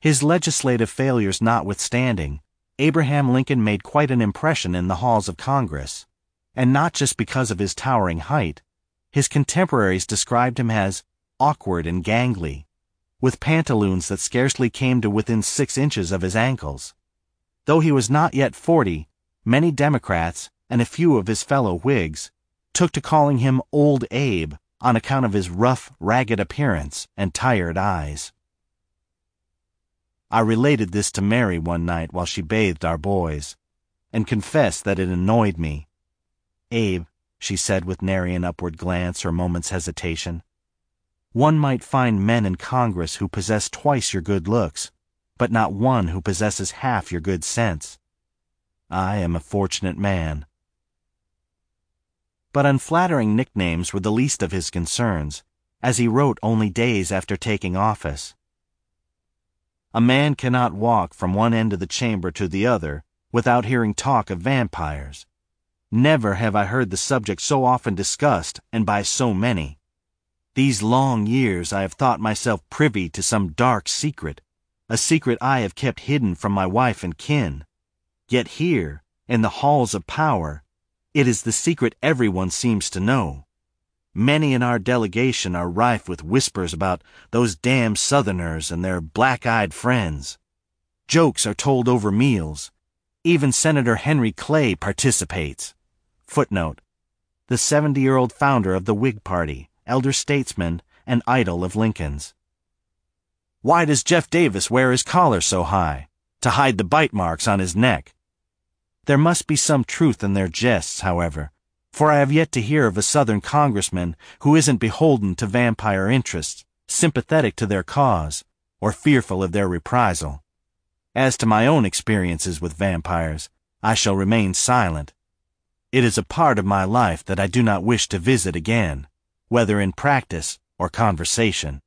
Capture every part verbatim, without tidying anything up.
His legislative failures notwithstanding, Abraham Lincoln made quite an impression in the halls of Congress, and not just because of his towering height. His contemporaries described him as awkward and gangly, with pantaloons that scarcely came to within six inches of his ankles. Though he was not yet forty, many Democrats, and a few of his fellow Whigs, took to calling him Old Abe on account of his rough, ragged appearance and tired eyes. I related this to Mary one night while she bathed our boys, and confessed that it annoyed me. "Abe," she said with nary an upward glance or moment's hesitation, "one might find men in Congress who possess twice your good looks, but not one who possesses half your good sense. I am a fortunate man." But unflattering nicknames were the least of his concerns, as he wrote only days after taking office. "A man cannot walk from one end of the chamber to the other without hearing talk of vampires. Never have I heard the subject so often discussed, and by so many. These long years I have thought myself privy to some dark secret, a secret I have kept hidden from my wife and kin. Yet here, in the halls of power, it is the secret everyone seems to know. Many in our delegation are rife with whispers about those damn Southerners and their black-eyed friends. Jokes are told over meals. Even Senator Henry Clay participates." Footnote: the seventy-year-old founder of the Whig Party, elder statesman, and idol of Lincoln's. "Why does Jeff Davis wear his collar so high? To hide the bite marks on his neck." There must be some truth in their jests, however, for I have yet to hear of a Southern congressman who isn't beholden to vampire interests, sympathetic to their cause, or fearful of their reprisal. As to my own experiences with vampires, I shall remain silent. It is a part of my life that I do not wish to visit again, whether in practice or conversation.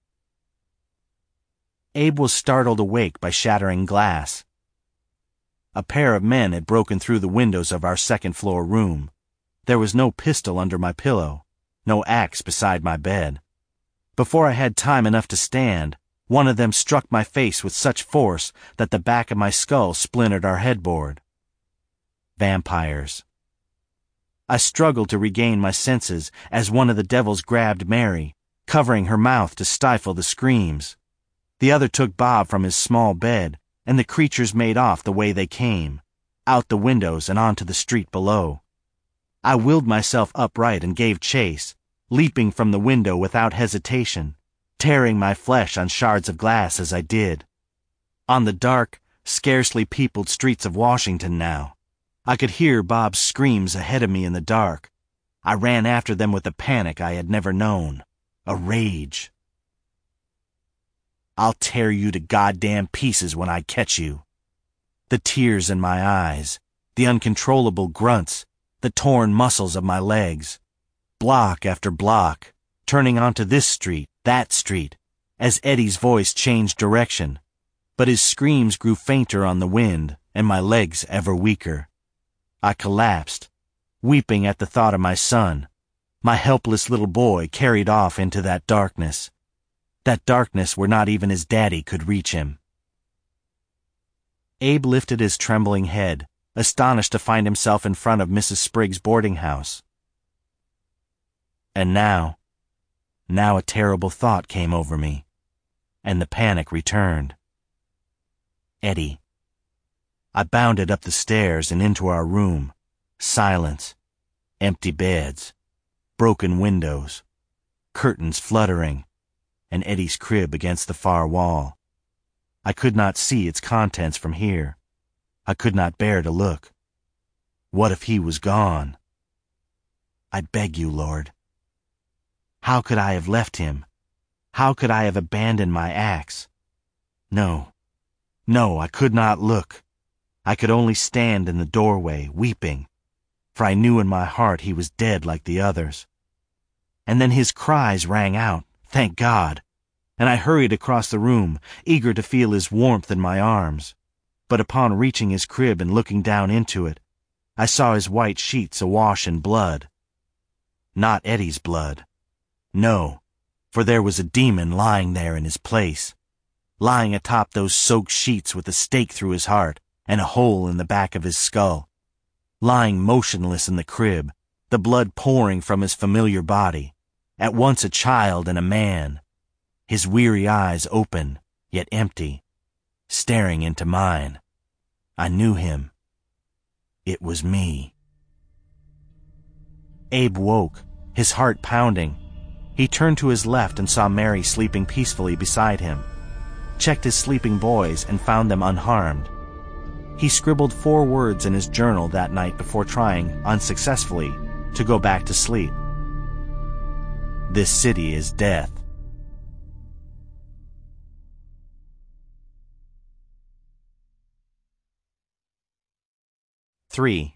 Abe was startled awake by shattering glass. A pair of men had broken through the windows of our second-floor room. There was no pistol under my pillow, no axe beside my bed. Before I had time enough to stand, one of them struck my face with such force that the back of my skull splintered our headboard. Vampires. I struggled to regain my senses as one of the devils grabbed Mary, covering her mouth to stifle the screams. The other took Bob from his small bed, and the creatures made off the way they came, out the windows and onto the street below. I willed myself upright and gave chase, leaping from the window without hesitation, tearing my flesh on shards of glass as I did. On the dark, scarcely peopled streets of Washington now, I could hear Bob's screams ahead of me in the dark. I ran after them with a panic I had never known, a rage. "I'll tear you to goddamn pieces when I catch you." The tears in my eyes, the uncontrollable grunts, the torn muscles of my legs. Block after block, turning onto this street, that street, as Eddie's voice changed direction, but his screams grew fainter on the wind, and my legs ever weaker. I collapsed, weeping at the thought of my son, my helpless little boy carried off into that darkness. That darkness where not even his daddy could reach him. Abe lifted his trembling head, astonished to find himself in front of Missus Spriggs' boarding house. And now, now a terrible thought came over me, and the panic returned. Eddie. I bounded up the stairs and into our room. Silence, empty beds, broken windows, curtains fluttering, and Eddie's crib against the far wall. I could not see its contents from here. I could not bear to look. What if he was gone? I beg you, Lord. How could I have left him? How could I have abandoned my axe? No, no, I could not look. I could only stand in the doorway, weeping, for I knew in my heart he was dead like the others. And then his cries rang out, thank God, and I hurried across the room, eager to feel his warmth in my arms. But upon reaching his crib and looking down into it, I saw his white sheets awash in blood. Not Eddie's blood. No, for there was a demon lying there in his place. lying atop those soaked sheets with a stake through his heart and a hole in the back of his skull. Lying motionless in the crib, the blood pouring from his familiar body, at once a child and a man, his weary eyes open, yet empty, staring into mine. I knew him. It was me. Abe woke, his heart pounding. He turned to his left and saw Mary sleeping peacefully beside him, checked his sleeping boys and found them unharmed. He scribbled four words in his journal that night before trying, unsuccessfully, to go back to sleep. This city is death. Three.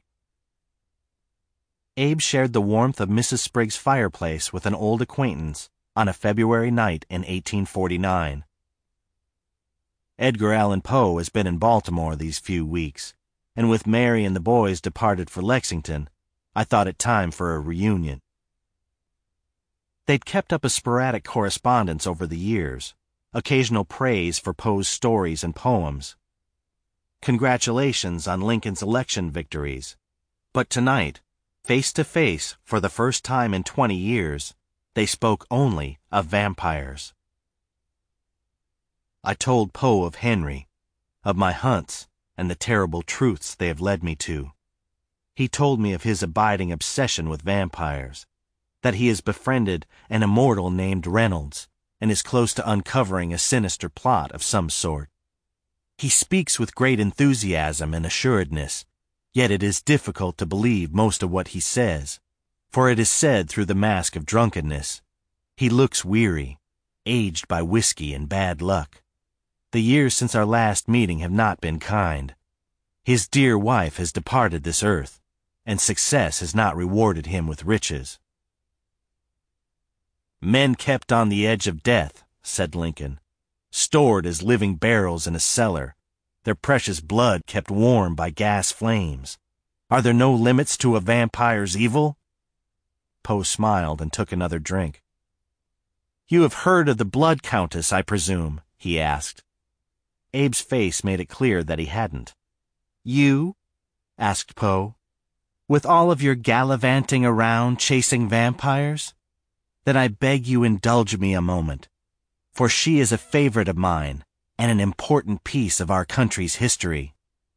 Abe shared the warmth of Missus Spriggs' fireplace with an old acquaintance on a February night in eighteen forty-nine. Edgar Allan Poe has been in Baltimore these few weeks, and with Mary and the boys departed for Lexington, I thought it time for a reunion. They'd kept up a sporadic correspondence over the years, occasional praise for Poe's stories and poems, congratulations on Lincoln's election victories, but tonight, face to face for the first time in twenty years, they spoke only of vampires. I told Poe of Henry, of my hunts, and the terrible truths they have led me to. He told me of his abiding obsession with vampires, that he has befriended an immortal named Reynolds, and is close to uncovering a sinister plot of some sort. He speaks with great enthusiasm and assuredness, yet it is difficult to believe most of what he says, for it is said through the mask of drunkenness. He looks weary, aged by whiskey and bad luck. The years since our last meeting have not been kind. His dear wife has departed this earth, and success has not rewarded him with riches. Men kept on the edge of death, said Lincoln, stored as living barrels in a cellar, their precious blood kept warm by gas flames. Are there no limits to a vampire's evil? Poe smiled and took another drink. You have heard of the Blood Countess, I presume, he asked. Abe's face made it clear that he hadn't. You? Asked Poe. With all of your gallivanting around chasing vampires? Then I beg you indulge me a moment, for she is a favorite of mine and an important piece of our country's history.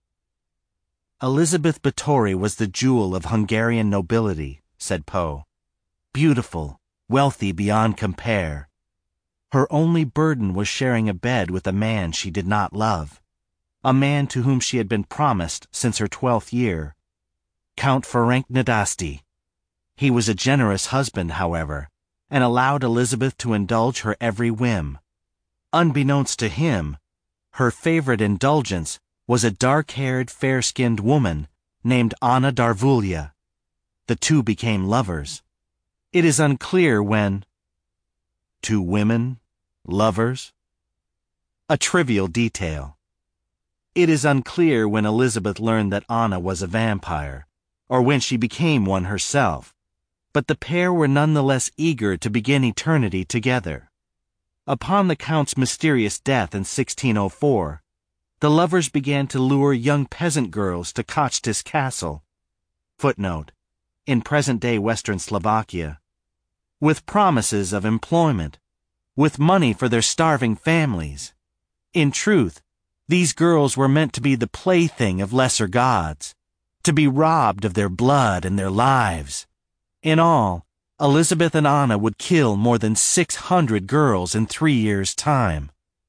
Elizabeth Báthory was the jewel of Hungarian nobility, said Poe. Beautiful, wealthy beyond compare. Her only burden was sharing a bed with a man she did not love, a man to whom she had been promised since her twelfth year, Count Ferenc Nadasdy. He was a generous husband, however, and allowed Elizabeth to indulge her every whim. Unbeknownst to him, her favorite indulgence was a dark-haired, fair-skinned woman named Anna Darvulia. The two became lovers. It is unclear when... Two women, lovers? A trivial detail. It is unclear when Elizabeth learned that Anna was a vampire, or when she became one herself, but the pair were none the less eager to begin eternity together. Upon the Count's mysterious death in sixteen oh four, the lovers began to lure young peasant girls to Kochtis Castle, footnote, in present-day Western Slovakia, with promises of employment, with money for their starving families. In truth, these girls were meant to be the plaything of lesser gods, to be robbed of their blood and their lives. In all, Elizabeth and Anna would kill more than six hundred girls in three years' time.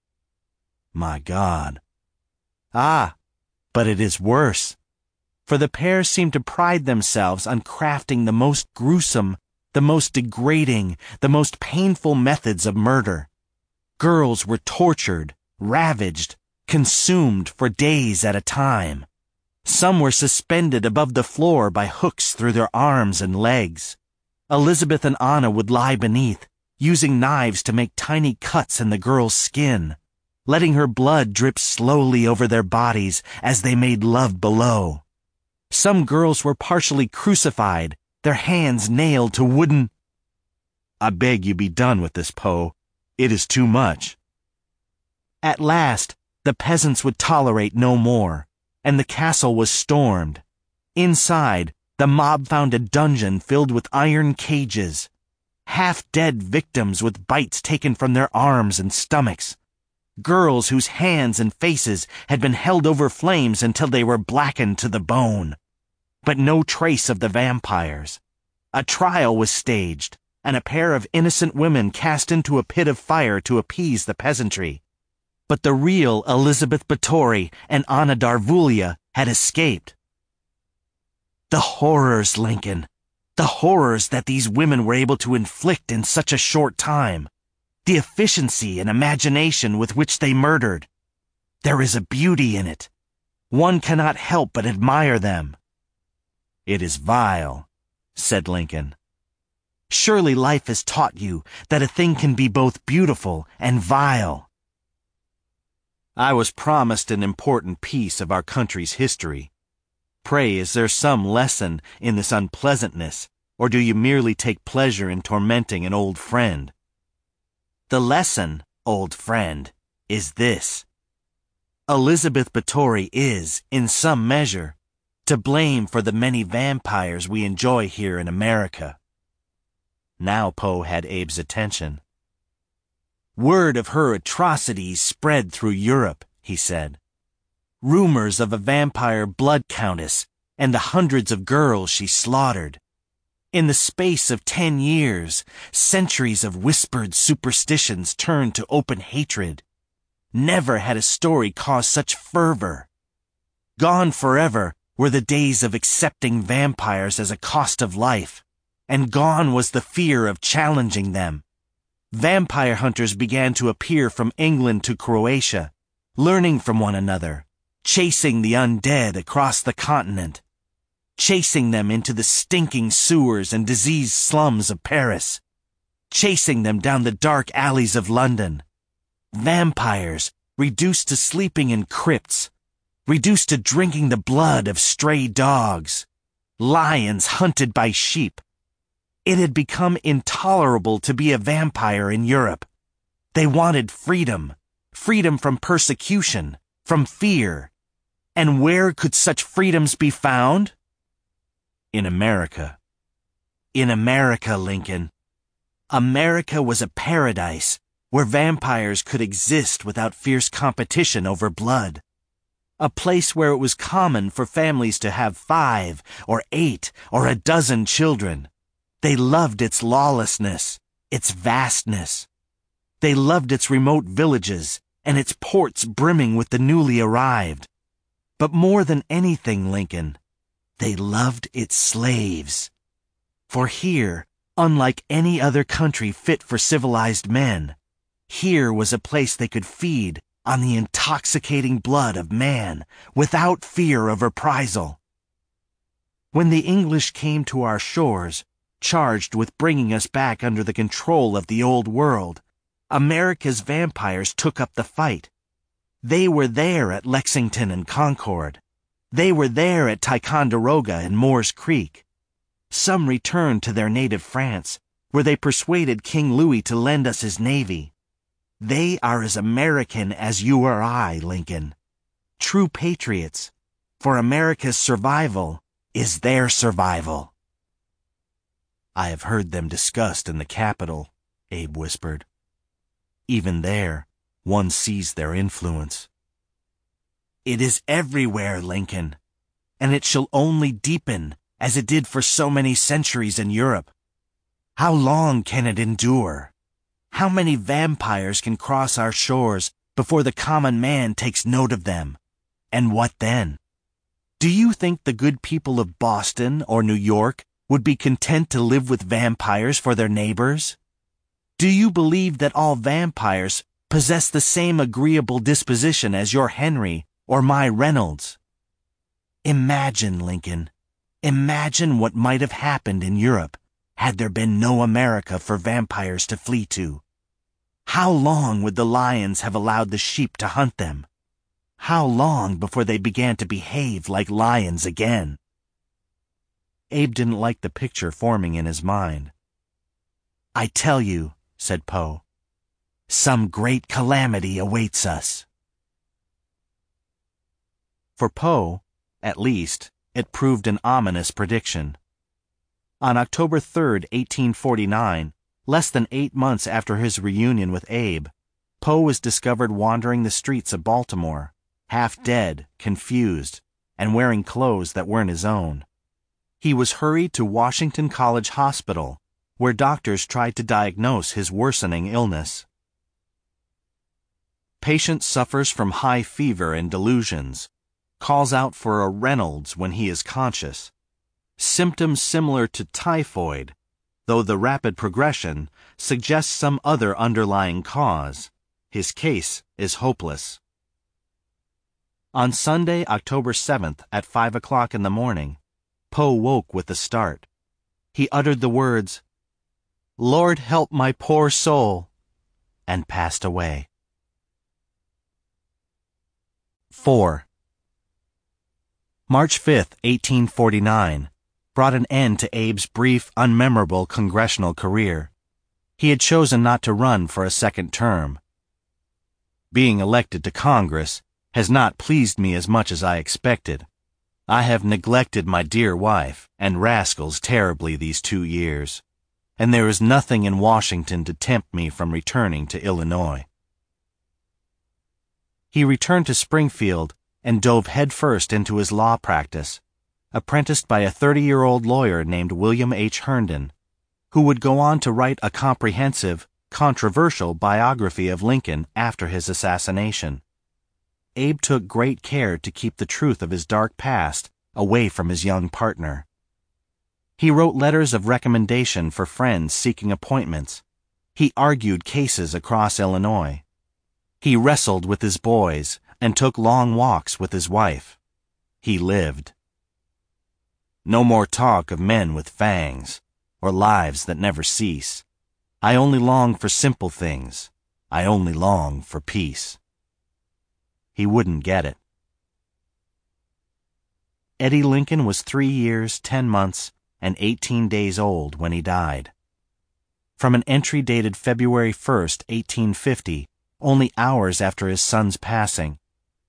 My God. Ah, but it is worse, for the pair seem to pride themselves on crafting the most gruesome, the most degrading, the most painful methods of murder. Girls were tortured, ravaged, consumed for days at a time. Some were suspended above the floor by hooks through their arms and legs. Elizabeth and Anna would lie beneath, using knives to make tiny cuts in the girl's skin, letting her blood drip slowly over their bodies as they made love below. Some girls were partially crucified, their hands nailed to wooden... I beg you be done with this, Poe. It is too much. At last, the peasants would tolerate no more, and the castle was stormed. Inside, the mob found a dungeon filled with iron cages, half-dead victims with bites taken from their arms and stomachs, girls whose hands and faces had been held over flames until they were blackened to the bone. But no trace of the vampires. A trial was staged, and a pair of innocent women cast into a pit of fire to appease the peasantry. But the real Elizabeth Báthory and Anna Darvulia had escaped. The horrors, Lincoln. The horrors that these women were able to inflict in such a short time. The efficiency and imagination with which they murdered. There is a beauty in it. One cannot help but admire them. It is vile, said Lincoln. Surely life has taught you that a thing can be both beautiful and vile. I was promised an important piece of our country's history. Pray, is there some lesson in this unpleasantness, or do you merely take pleasure in tormenting an old friend? The lesson, old friend, is this. Elizabeth Báthory is, in some measure, to blame for the many vampires we enjoy here in America. Now Poe had Abe's attention. Word of her atrocities spread through Europe, he said. Rumors of a vampire blood countess and the hundreds of girls she slaughtered. In the space of ten years, centuries of whispered superstitions turned to open hatred. Never had a story caused such fervor. Gone forever were the days of accepting vampires as a cost of life, and gone was the fear of challenging them. Vampire hunters began to appear from England to Croatia, learning from one another, chasing the undead across the continent, chasing them into the stinking sewers and diseased slums of Paris, chasing them down the dark alleys of London. Vampires reduced to sleeping in crypts, reduced to drinking the blood of stray dogs, lions hunted by sheep. It had become intolerable to be a vampire in Europe. They wanted freedom, freedom from persecution, from fear. And where could such freedoms be found? In America. In America, Lincoln. America was a paradise where vampires could exist without fierce competition over blood. A place where it was common for families to have five or eight or a dozen children. They loved its lawlessness, its vastness. They loved its remote villages and its ports brimming with the newly arrived. But more than anything, Lincoln, they loved its slaves. For here, unlike any other country fit for civilized men, here was a place they could feed on the intoxicating blood of man without fear of reprisal. When the English came to our shores, charged with bringing us back under the control of the old world, America's vampires took up the fight. They were there at Lexington and Concord. They were there at Ticonderoga and Moore's Creek. Some returned to their native France, where they persuaded King Louis to lend us his navy. They are as American as you or I, Lincoln. True patriots, for America's survival is their survival. I have heard them discussed in the Capitol, Abe whispered. Even there, one sees their influence. It is everywhere, Lincoln, and it shall only deepen as it did for so many centuries in Europe. How long can it endure? How many vampires can cross our shores before the common man takes note of them? And what then? Do you think the good people of Boston or New York would be content to live with vampires for their neighbors? Do you believe that all vampires possess the same agreeable disposition as your Henry or my Reynolds? Imagine, Lincoln, imagine what might have happened in Europe had there been no America for vampires to flee to. How long would the lions have allowed the sheep to hunt them? How long before they began to behave like lions again? Abe didn't like the picture forming in his mind. I tell you, said Poe, Some great calamity awaits us. For Poe, at least, it proved an ominous prediction. On October third, eighteen forty-nine, less than eight months after his reunion with Abe, Poe was discovered wandering the streets of Baltimore, half dead, confused, and wearing clothes that weren't his own. He was hurried to Washington College Hospital, where doctors tried to diagnose his worsening illness. Patient suffers from high fever and delusions, calls out for a Reynolds when he is conscious. Symptoms similar to typhoid, though the rapid progression suggests some other underlying cause. His case is hopeless. On Sunday, October seventh, at five o'clock in the morning, Poe woke with a start. He uttered the words, "Lord help my poor soul," and passed away. four. March fifth, eighteen forty-nine, brought an end to Abe's brief, unmemorable congressional career. He had chosen not to run for a second term. Being elected to Congress has not pleased me as much as I expected. I have neglected my dear wife and rascals terribly these two years, and there is nothing in Washington to tempt me from returning to Illinois. He returned to Springfield and dove headfirst into his law practice, apprenticed by a thirty-year-old lawyer named William H. Herndon, who would go on to write a comprehensive, controversial biography of Lincoln after his assassination. Abe took great care to keep the truth of his dark past away from his young partner. He wrote letters of recommendation for friends seeking appointments. He argued cases across Illinois. He wrestled with his boys and took long walks with his wife. He lived. No more talk of men with fangs, or lives that never cease. I only long for simple things. I only long for peace. He wouldn't get it. Eddie Lincoln was three years, ten months, and eighteen days old when he died. From an entry dated February first, eighteen fifty, only hours after his son's passing,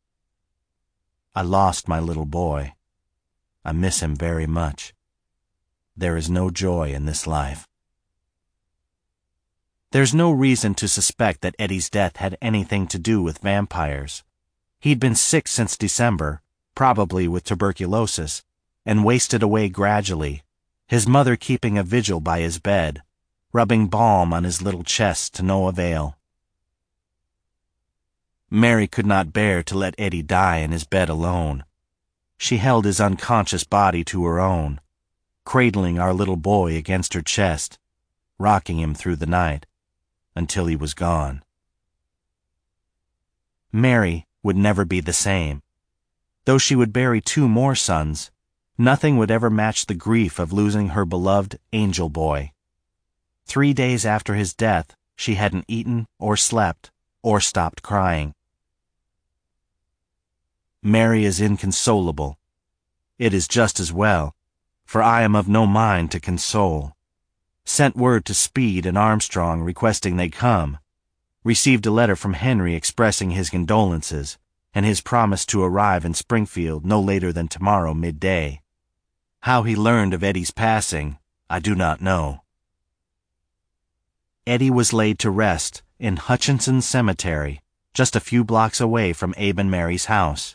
I lost my little boy. I miss him very much. There is no joy in this life. There's no reason to suspect that Eddie's death had anything to do with vampires. He'd been sick since December, probably with tuberculosis, and wasted away gradually, his mother keeping a vigil by his bed, rubbing balm on his little chest to no avail. Mary could not bear to let Eddie die in his bed alone. She held his unconscious body to her own, cradling our little boy against her chest, rocking him through the night, until he was gone. Mary would never be the same. Though she would bury two more sons, nothing would ever match the grief of losing her beloved angel boy. Three days after his death, she hadn't eaten or slept or stopped crying. Mary is inconsolable. It is just as well, for I am of no mind to console. Sent word to Speed and Armstrong requesting they come. Received a letter from Henry expressing his condolences and his promise to arrive in Springfield no later than tomorrow midday. How he learned of Eddie's passing, I do not know. Eddie was laid to rest in Hutchinson Cemetery, just a few blocks away from Abe and Mary's house.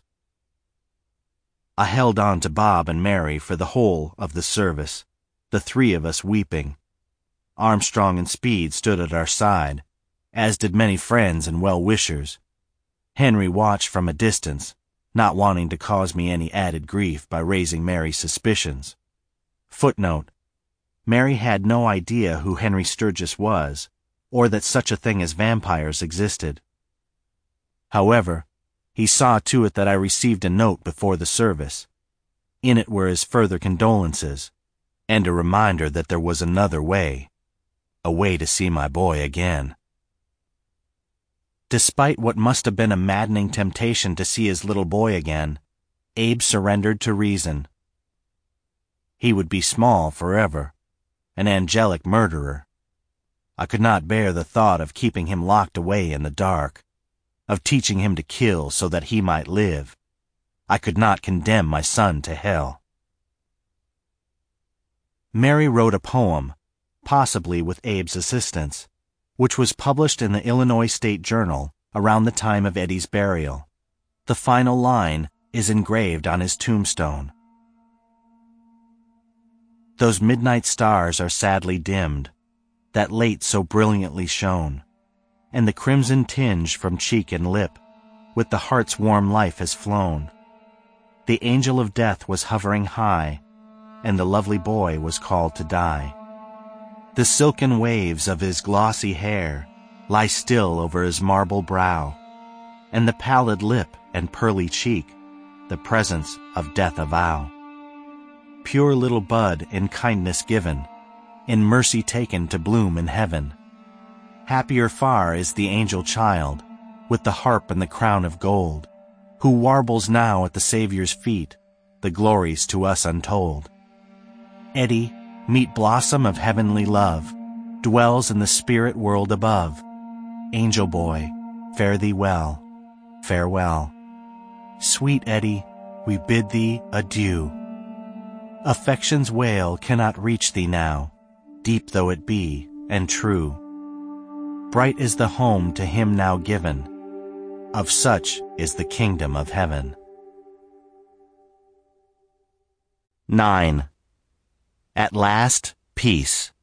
I held on to Bob and Mary for the whole of the service, the three of us weeping. Armstrong and Speed stood at our side, as did many friends and well-wishers. Henry watched from a distance, not wanting to cause me any added grief by raising Mary's suspicions. Footnote: Mary had no idea who Henry Sturgis was, or that such a thing as vampires existed. However, he saw to it that I received a note before the service. In it were his further condolences, and a reminder that there was another way, a way to see my boy again. Despite what must have been a maddening temptation to see his little boy again, Abe surrendered to reason. He would be small forever, an angelic murderer. I could not bear the thought of keeping him locked away in the dark, of teaching him to kill so that he might live. I could not condemn my son to hell. Mary wrote a poem, possibly with Abe's assistance, which was published in the Illinois State Journal around the time of Eddie's burial. The final line is engraved on his tombstone. Those midnight stars are sadly dimmed, that late so brilliantly shone, and the crimson tinge from cheek and lip, with the heart's warm life has flown. The angel of death was hovering high, and the lovely boy was called to die. The silken waves of his glossy hair lie still over his marble brow, and the pallid lip and pearly cheek the presence of death avow. Pure little bud in kindness given, in mercy taken to bloom in heaven. Happier far is the angel child, with the harp and the crown of gold, who warbles now at the Savior's feet the glories to us untold. Eddie, meet blossom of heavenly love, dwells in the spirit world above. Angel boy, fare thee well, farewell. Sweet Eddie, we bid thee adieu. Affection's wail cannot reach thee now, deep though it be, and true. Bright is the home to him now given, of such is the kingdom of heaven. nine. At last, peace.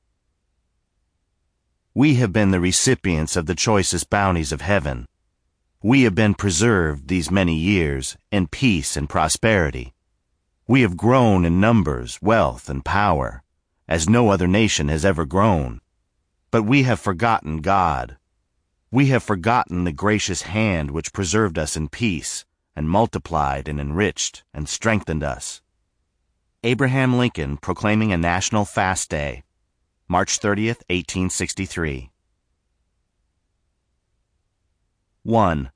We have been the recipients of the choicest bounties of heaven. We have been preserved these many years in peace and prosperity. We have grown in numbers, wealth, and power, as no other nation has ever grown. But we have forgotten God. We have forgotten the gracious hand which preserved us in peace, and multiplied and enriched and strengthened us. Abraham Lincoln proclaiming a national fast day, March thirtieth, eighteen sixty-three. one.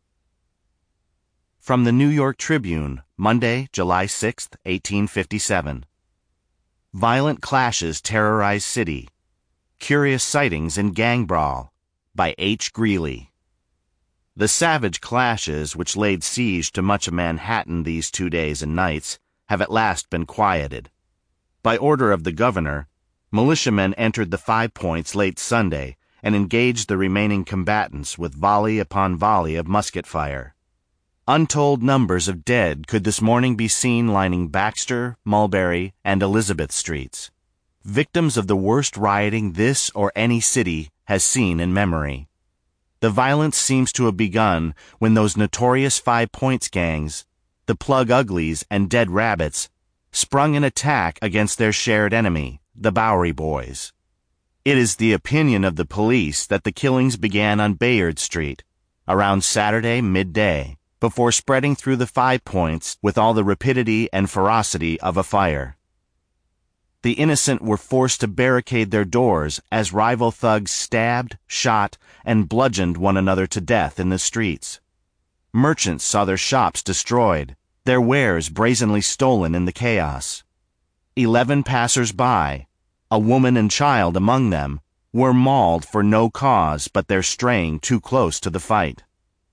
From the New York Tribune, Monday, July sixth, eighteen fifty-seven. Violent clashes terrorize city. Curious sightings in gang brawl, by H. Greeley. The savage clashes which laid siege to much of Manhattan these two days and nights have at last been quieted. By order of the governor, militiamen entered the Five Points late Sunday and engaged the remaining combatants with volley upon volley of musket fire. Untold numbers of dead could this morning be seen lining Baxter, Mulberry, and Elizabeth streets, victims of the worst rioting this or any city has seen in memory. The violence seems to have begun when those notorious Five Points gangs, the Plug Uglies and Dead Rabbits, sprung an attack against their shared enemy, the Bowery Boys. It is the opinion of the police that the killings began on Bayard Street, around Saturday midday, before spreading through the Five Points with all the rapidity and ferocity of a fire. The innocent were forced to barricade their doors as rival thugs stabbed, shot, and bludgeoned one another to death in the streets. Merchants saw their shops destroyed, their wares brazenly stolen in the chaos. Eleven passers-by, a woman and child among them, were mauled for no cause but their straying too close to the fight.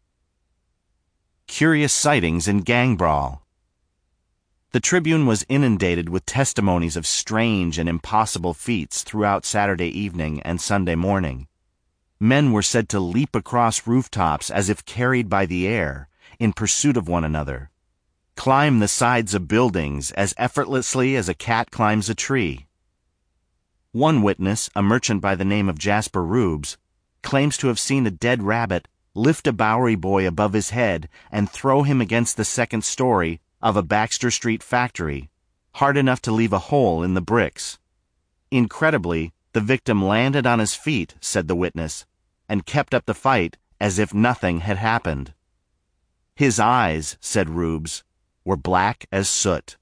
Curious sightings in gang brawl. The Tribune was inundated with testimonies of strange and impossible feats throughout Saturday evening and Sunday morning. Men were said to leap across rooftops as if carried by the air, in pursuit of one another, climb the sides of buildings as effortlessly as a cat climbs a tree. One witness, a merchant by the name of Jasper Rubes, claims to have seen a dead rabbit lift a Bowery boy above his head and throw him against the second story of a Baxter Street factory, hard enough to leave a hole in the bricks. Incredibly, the victim landed on his feet, said the witness, and kept up the fight as if nothing had happened. His eyes, said Rubes, were black as soot.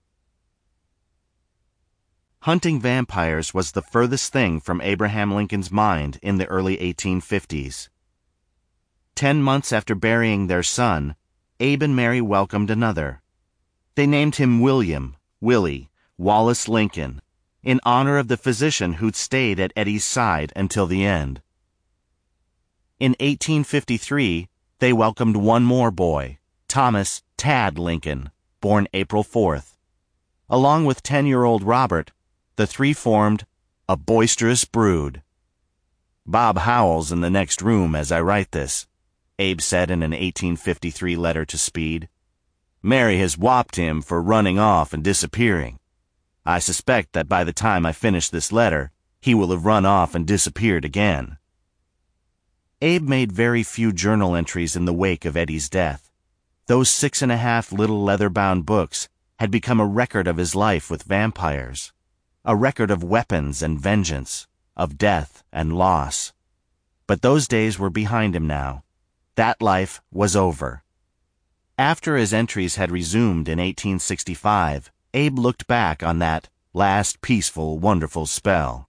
Hunting vampires was the furthest thing from Abraham Lincoln's mind in the early eighteen fifties. Ten months after burying their son, Abe and Mary welcomed another. They named him William, Willie, Wallace Lincoln, in honor of the physician who'd stayed at Eddie's side until the end. In eighteen fifty-three, they welcomed one more boy, Thomas Tad Lincoln, born April fourth. Along with ten-year-old Robert, the three formed a boisterous brood. "Bob Howell's in the next room as I write this," Abe said in an eighteen fifty-three letter to Speed. "Mary has whopped him for running off and disappearing. I suspect that by the time I finish this letter, he will have run off and disappeared again." Abe made very few journal entries in the wake of Eddie's death. Those six and a half little leather-bound books had become a record of his life with vampires, a record of weapons and vengeance, of death and loss. But those days were behind him now. That life was over. After his entries had resumed in eighteen sixty-five, Abe looked back on that last peaceful, wonderful spell.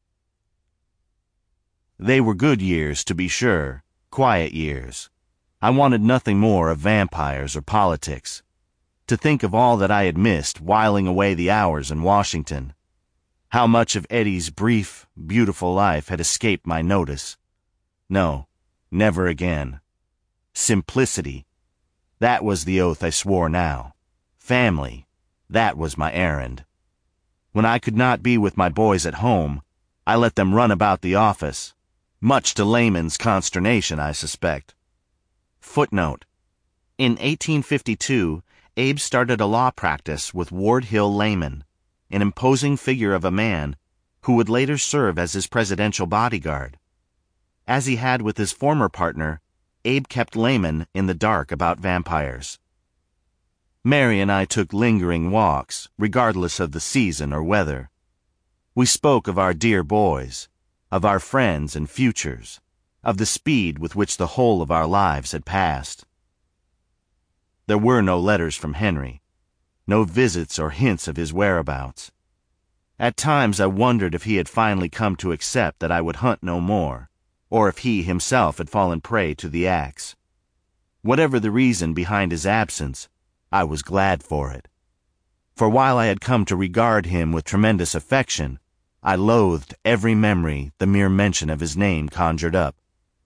They were good years, to be sure, quiet years. I wanted nothing more of vampires or politics. To think of all that I had missed whiling away the hours in Washington. How much of Eddie's brief, beautiful life had escaped my notice. No, never again. Simplicity. That was the oath I swore now. Family. That was my errand. When I could not be with my boys at home, I let them run about the office, much to Layman's consternation, I suspect. Footnote: in eighteen fifty-two, Abe started a law practice with Ward Hill Layman, an imposing figure of a man who would later serve as his presidential bodyguard. As he had with his former partner, Abe kept Layman in the dark about vampires. Mary and I took lingering walks, regardless of the season or weather. We spoke of our dear boys, of our friends and futures, of the speed with which the whole of our lives had passed. There were no letters from Henry, no visits or hints of his whereabouts. At times I wondered if he had finally come to accept that I would hunt no more, or if he himself had fallen prey to the axe. Whatever the reason behind his absence, I was glad for it. For while I had come to regard him with tremendous affection, I loathed every memory the mere mention of his name conjured up.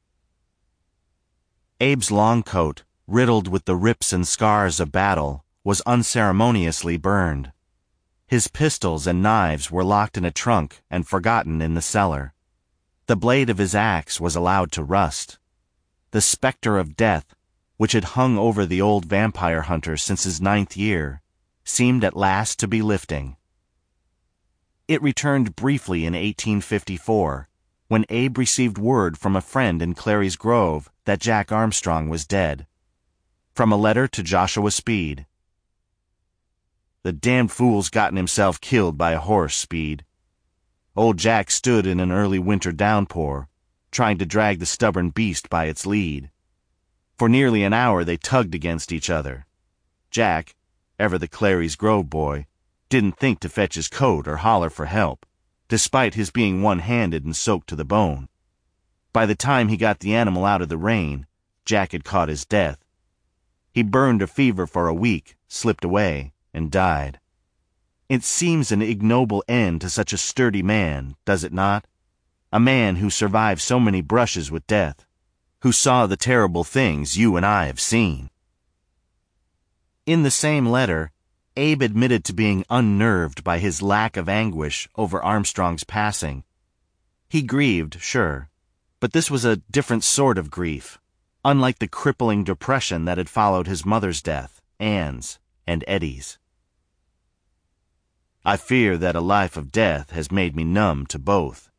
Abe's long coat, riddled with the rips and scars of battle, was unceremoniously burned. His pistols and knives were locked in a trunk and forgotten in the cellar. The blade of his axe was allowed to rust. The specter of death, which had hung over the old vampire hunter since his ninth year, seemed at last to be lifting. It returned briefly in eighteen fifty-four, when Abe received word from a friend in Clary's Grove that Jack Armstrong was dead. From a letter to Joshua Speed. "The damned fool's gotten himself killed by a horse, Speed. Old Jack stood in an early winter downpour, trying to drag the stubborn beast by its lead. For nearly an hour they tugged against each other. Jack, ever the Clary's Grove boy, didn't think to fetch his coat or holler for help, despite his being one-handed and soaked to the bone. By the time he got the animal out of the rain, Jack had caught his death. He burned a fever for a week, slipped away, and died. It seems an ignoble end to such a sturdy man, does it not? A man who survived so many brushes with death, who saw the terrible things you and I have seen." In the same letter, Abe admitted to being unnerved by his lack of anguish over Armstrong's passing. He grieved, sure, but this was a different sort of grief, unlike the crippling depression that had followed his mother's death, Ann's, and Eddie's. "I fear that a life of death has made me numb to both."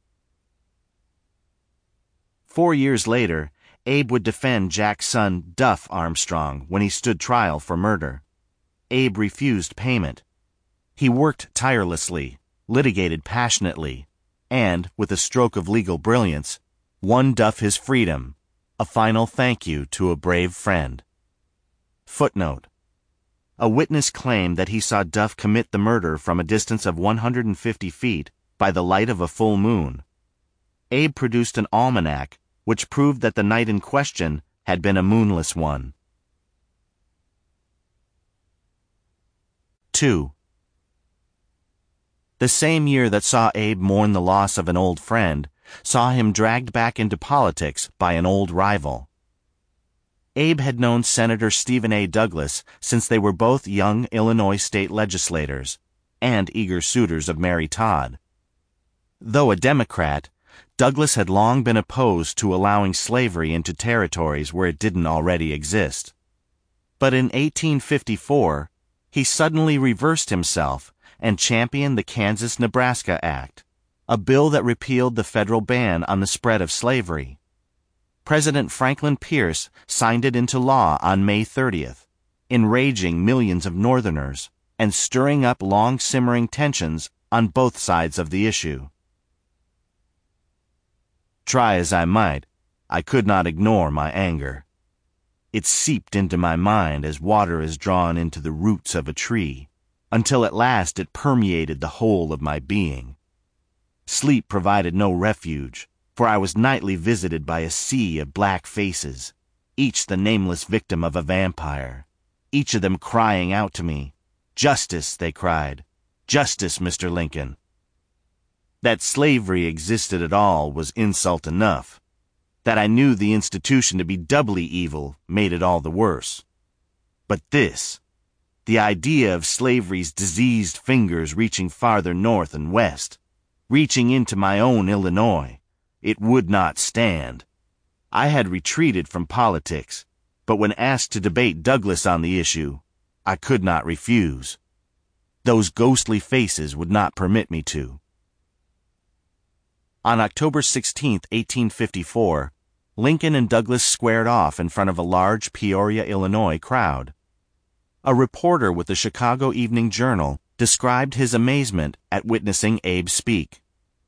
Four years later, Abe would defend Jack's son Duff Armstrong when he stood trial for murder. Abe refused payment. He worked tirelessly, litigated passionately, and, with a stroke of legal brilliance, won Duff his freedom, a final thank you to a brave friend. Footnote: a witness claimed that he saw Duff commit the murder from a distance of one hundred fifty feet by the light of a full moon. Abe produced an almanac which proved that the night in question had been a moonless one. two. The same year that saw Abe mourn the loss of an old friend saw him dragged back into politics by an old rival. Abe had known Senator Stephen A. Douglas since they were both young Illinois state legislators and eager suitors of Mary Todd. Though a Democrat, Douglas had long been opposed to allowing slavery into territories where it didn't already exist. But in eighteen fifty-four, he suddenly reversed himself and championed the Kansas-Nebraska Act, a bill that repealed the federal ban on the spread of slavery. President Franklin Pierce signed it into law on May thirtieth, enraging millions of Northerners and stirring up long-simmering tensions on both sides of the issue. Try as I might, I could not ignore my anger. It seeped into my mind as water is drawn into the roots of a tree, until at last it permeated the whole of my being. Sleep provided no refuge, for I was nightly visited by a sea of black faces, each the nameless victim of a vampire, each of them crying out to me, "Justice," they cried, "Justice, Mister Lincoln." That slavery existed at all was insult enough. That I knew the institution to be doubly evil made it all the worse. But this, the idea of slavery's diseased fingers reaching farther north and west, reaching into my own Illinois, it would not stand. I had retreated from politics, but when asked to debate Douglas on the issue, I could not refuse. Those ghostly faces would not permit me to. On October sixteenth, eighteen fifty-four, Lincoln and Douglas squared off in front of a large Peoria, Illinois crowd. A reporter with the Chicago Evening Journal described his amazement at witnessing Abe speak.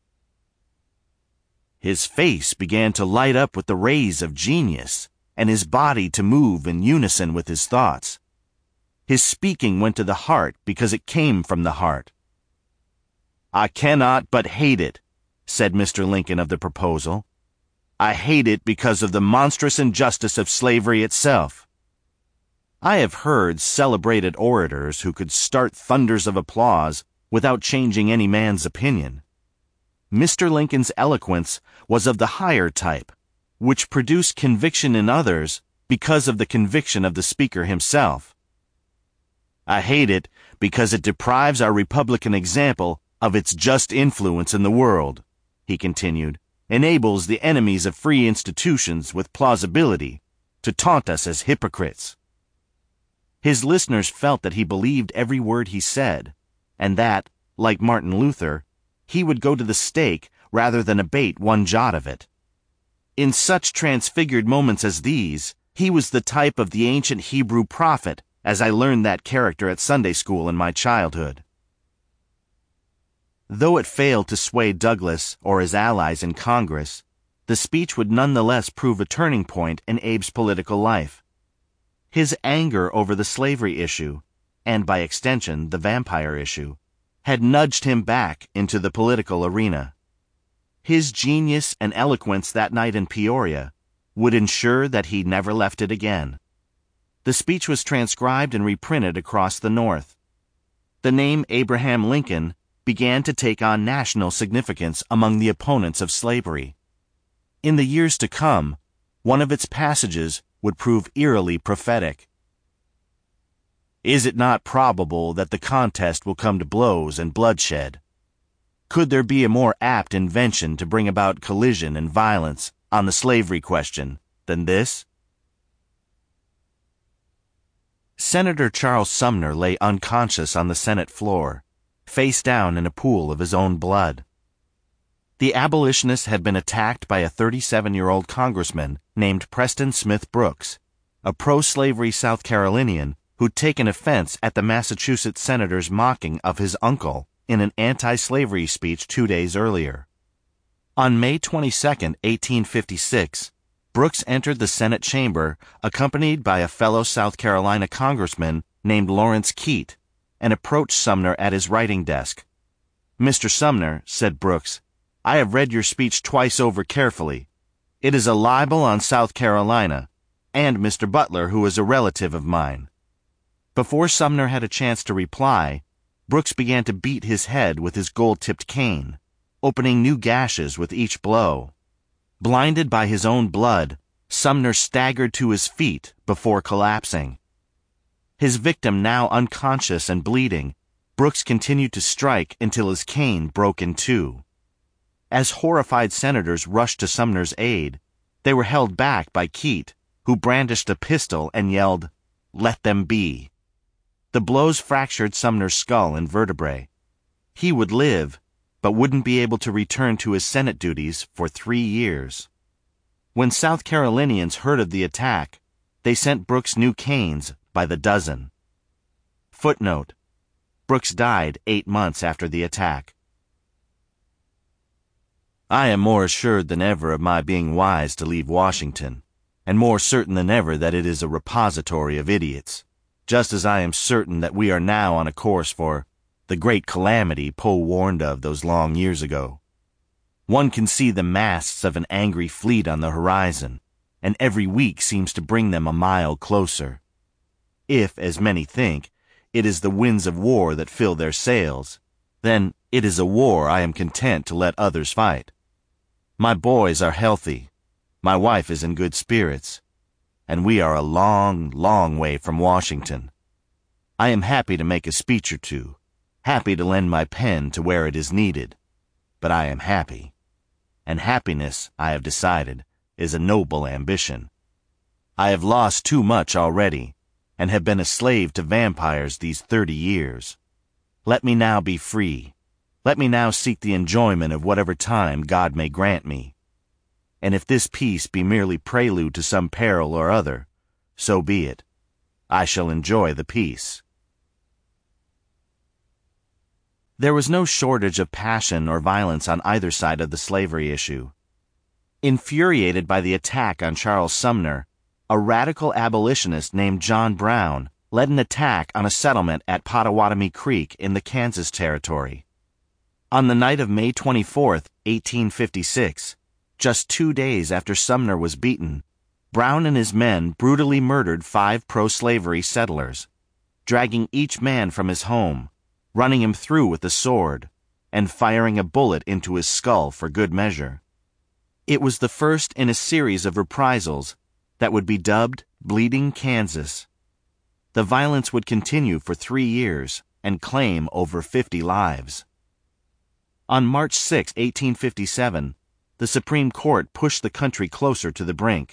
His face began to light up with the rays of genius, and his body to move in unison with his thoughts. His speaking went to the heart because it came from the heart. "I cannot but hate it," said Mister Lincoln of the proposal. "I hate it because of the monstrous injustice of slavery itself." I have heard celebrated orators who could start thunders of applause without changing any man's opinion. Mister Lincoln's eloquence was of the higher type, which produced conviction in others because of the conviction of the speaker himself. "I hate it because it deprives our Republican example of its just influence in the world," he continued, "enables the enemies of free institutions with plausibility to taunt us as hypocrites." His listeners felt that he believed every word he said, and that, like Martin Luther, he would go to the stake rather than abate one jot of it. In such transfigured moments as these, he was the type of the ancient Hebrew prophet, as I learned that character at Sunday school in my childhood. Though it failed to sway Douglas or his allies in Congress, the speech would nonetheless prove a turning point in Abe's political life. His anger over the slavery issue, and by extension the vampire issue, had nudged him back into the political arena. His genius and eloquence that night in Peoria would ensure that he never left it again. The speech was transcribed and reprinted across the North. The name Abraham Lincoln began to take on national significance among the opponents of slavery. In the years to come, one of its passages would prove eerily prophetic. "Is it not probable that the contest will come to blows and bloodshed? Could there be a more apt invention to bring about collision and violence on the slavery question than this?" Senator Charles Sumner lay unconscious on the Senate floor, face down in a pool of his own blood. The abolitionist had been attacked by a thirty-seven-year-old congressman named Preston Smith Brooks, a pro-slavery South Carolinian who'd taken offense at the Massachusetts senator's mocking of his uncle in an anti-slavery speech two days earlier. On May twenty-second, eighteen fifty-six, Brooks entered the Senate chamber accompanied by a fellow South Carolina congressman named Lawrence Keitt, and approached Sumner at his writing desk. "Mister Sumner," said Brooks, "I have read your speech twice over carefully. It is a libel on South Carolina, and Mister Butler, who is a relative of mine." Before Sumner had a chance to reply, Brooks began to beat his head with his gold-tipped cane, opening new gashes with each blow. Blinded by his own blood, Sumner staggered to his feet before collapsing. His victim now unconscious and bleeding, Brooks continued to strike until his cane broke in two. As horrified senators rushed to Sumner's aid, they were held back by Keitt, who brandished a pistol and yelled, "Let them be." The blows fractured Sumner's skull and vertebrae. He would live, but wouldn't be able to return to his Senate duties for three years. When South Carolinians heard of the attack, they sent Brooks new canes by the dozen. Footnote: Brooks died eight months after the attack. I am more assured than ever of my being wise to leave Washington, and more certain than ever that it is a repository of idiots, just as I am certain that we are now on a course for the great calamity Poe warned of those long years ago. One can see the masts of an angry fleet on the horizon, and every week seems to bring them a mile closer. If, as many think, it is the winds of war that fill their sails, then it is a war I am content to let others fight. My boys are healthy, my wife is in good spirits, and we are a long, long way from Washington. I am happy to make a speech or two, happy to lend my pen to where it is needed, but I am happy. And happiness, I have decided, is a noble ambition. I have lost too much already, and have been a slave to vampires these thirty years. Let me now be free. Let me now seek the enjoyment of whatever time God may grant me. And if this peace be merely prelude to some peril or other, so be it. I shall enjoy the peace. There was no shortage of passion or violence on either side of the slavery issue. Infuriated by the attack on Charles Sumner, a radical abolitionist named John Brown led an attack on a settlement at Pottawatomie Creek in the Kansas Territory. On the night of May twenty-fourth, eighteen fifty-six, just two days after Sumner was beaten, Brown and his men brutally murdered five pro-slavery settlers, dragging each man from his home, running him through with a sword, and firing a bullet into his skull for good measure. It was the first in a series of reprisals that would be dubbed Bleeding Kansas. The violence would continue for three years and claim over fifty lives. On March sixth, eighteen fifty-seven, the Supreme Court pushed the country closer to the brink.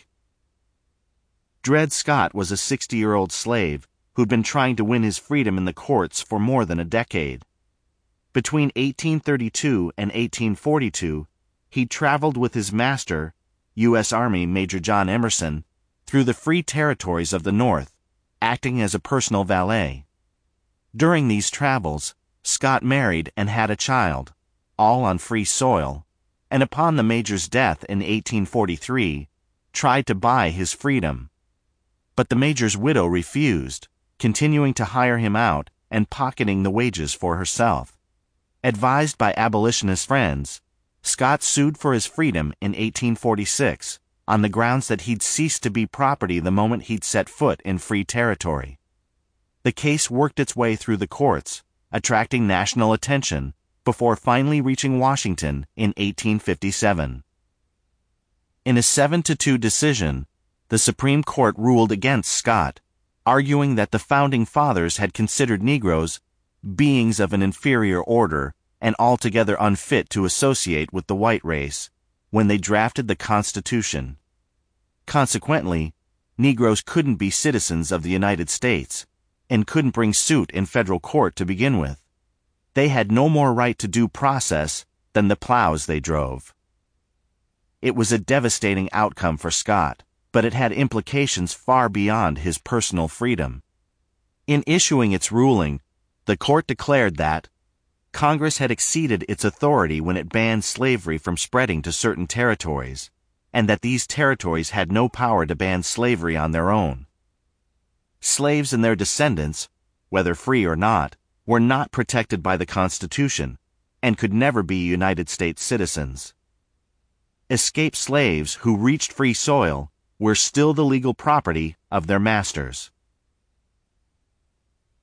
Dred Scott was a sixty-year-old slave who'd been trying to win his freedom in the courts for more than a decade. Between eighteen thirty-two and eighteen forty-two, he traveled with his master, U S Army Major John Emerson, through the free territories of the North, acting as a personal valet. During these travels, Scott married and had a child, all on free soil, and upon the Major's death in eighteen forty-three, tried to buy his freedom. But the Major's widow refused, continuing to hire him out and pocketing the wages for herself. Advised by abolitionist friends, Scott sued for his freedom in eighteen forty-six on the grounds that he'd ceased to be property the moment he'd set foot in free territory. The case worked its way through the courts, attracting national attention, before finally reaching Washington in eighteen fifty-seven. In a seven to two decision, the Supreme Court ruled against Scott, arguing that the Founding Fathers had considered Negroes beings of an inferior order and altogether unfit to associate with the white race when they drafted the Constitution. Consequently, Negroes couldn't be citizens of the United States and couldn't bring suit in federal court to begin with. They had no more right to due process than the plows they drove. It was a devastating outcome for Scott, but it had implications far beyond his personal freedom. In issuing its ruling, the court declared that Congress had exceeded its authority when it banned slavery from spreading to certain territories, and that these territories had no power to ban slavery on their own. Slaves and their descendants, whether free or not, were not protected by the Constitution and could never be United States citizens. Escaped slaves who reached free soil were still the legal property of their masters.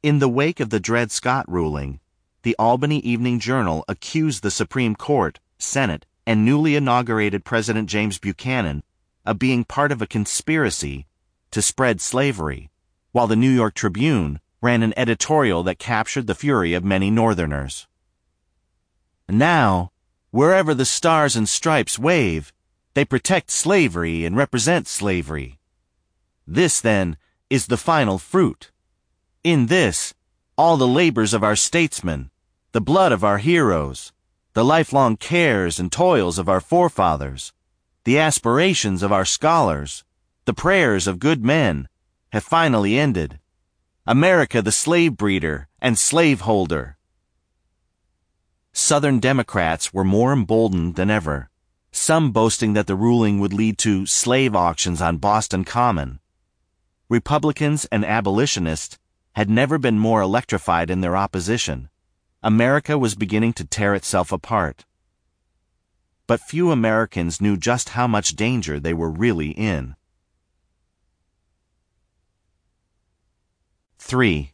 In the wake of the Dred Scott ruling, the Albany Evening Journal accused the Supreme Court, Senate, and newly inaugurated President James Buchanan of being part of a conspiracy to spread slavery, while the New York Tribune ran an editorial that captured the fury of many Northerners. Now, wherever the stars and stripes wave, they protect slavery and represent slavery. This, then, is the final fruit. In this, all the labors of our statesmen, the blood of our heroes, the lifelong cares and toils of our forefathers, the aspirations of our scholars, the prayers of good men, have finally ended. America the slave breeder and slaveholder. Southern Democrats were more emboldened than ever, some boasting that the ruling would lead to slave auctions on Boston Common. Republicans and abolitionists had never been more electrified in their opposition. America was beginning to tear itself apart. But few Americans knew just how much danger they were really in. three.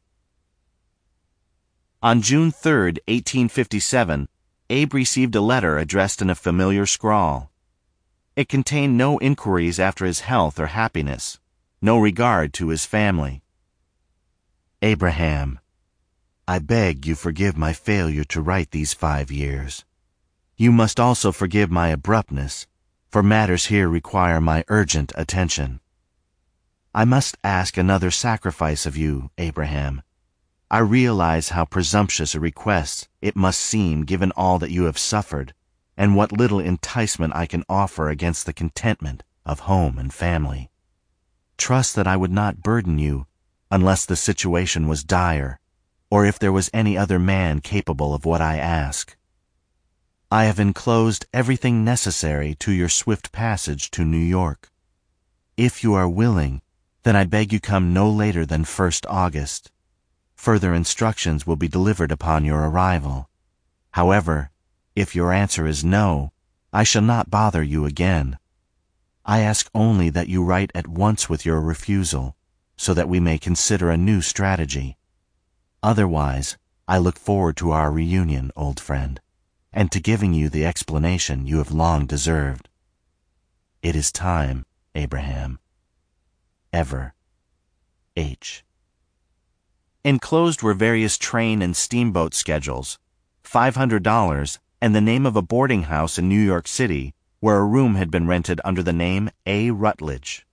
On June third, eighteen fifty-seven, Abe received a letter addressed in a familiar scrawl. It contained no inquiries after his health or happiness, no regard to his family. Abraham, I beg you forgive my failure to write these five years. You must also forgive my abruptness, for matters here require my urgent attention. I must ask another sacrifice of you, Abraham. I realize how presumptuous a request it must seem given all that you have suffered, and what little enticement I can offer against the contentment of home and family. Trust that I would not burden you unless the situation was dire, or if there was any other man capable of what I ask. I have enclosed everything necessary to your swift passage to New York. If you are willing, then I beg you come no later than first August. Further instructions will be delivered upon your arrival. However, if your answer is no, I shall not bother you again. I ask only that you write at once with your refusal, so that we may consider a new strategy. Otherwise, I look forward to our reunion, old friend, and to giving you the explanation you have long deserved. It is time, Abraham. Ever, H. Enclosed were various train and steamboat schedules, five hundred dollars, and the name of a boarding house in New York City where a room had been rented under the name A. Rutledge.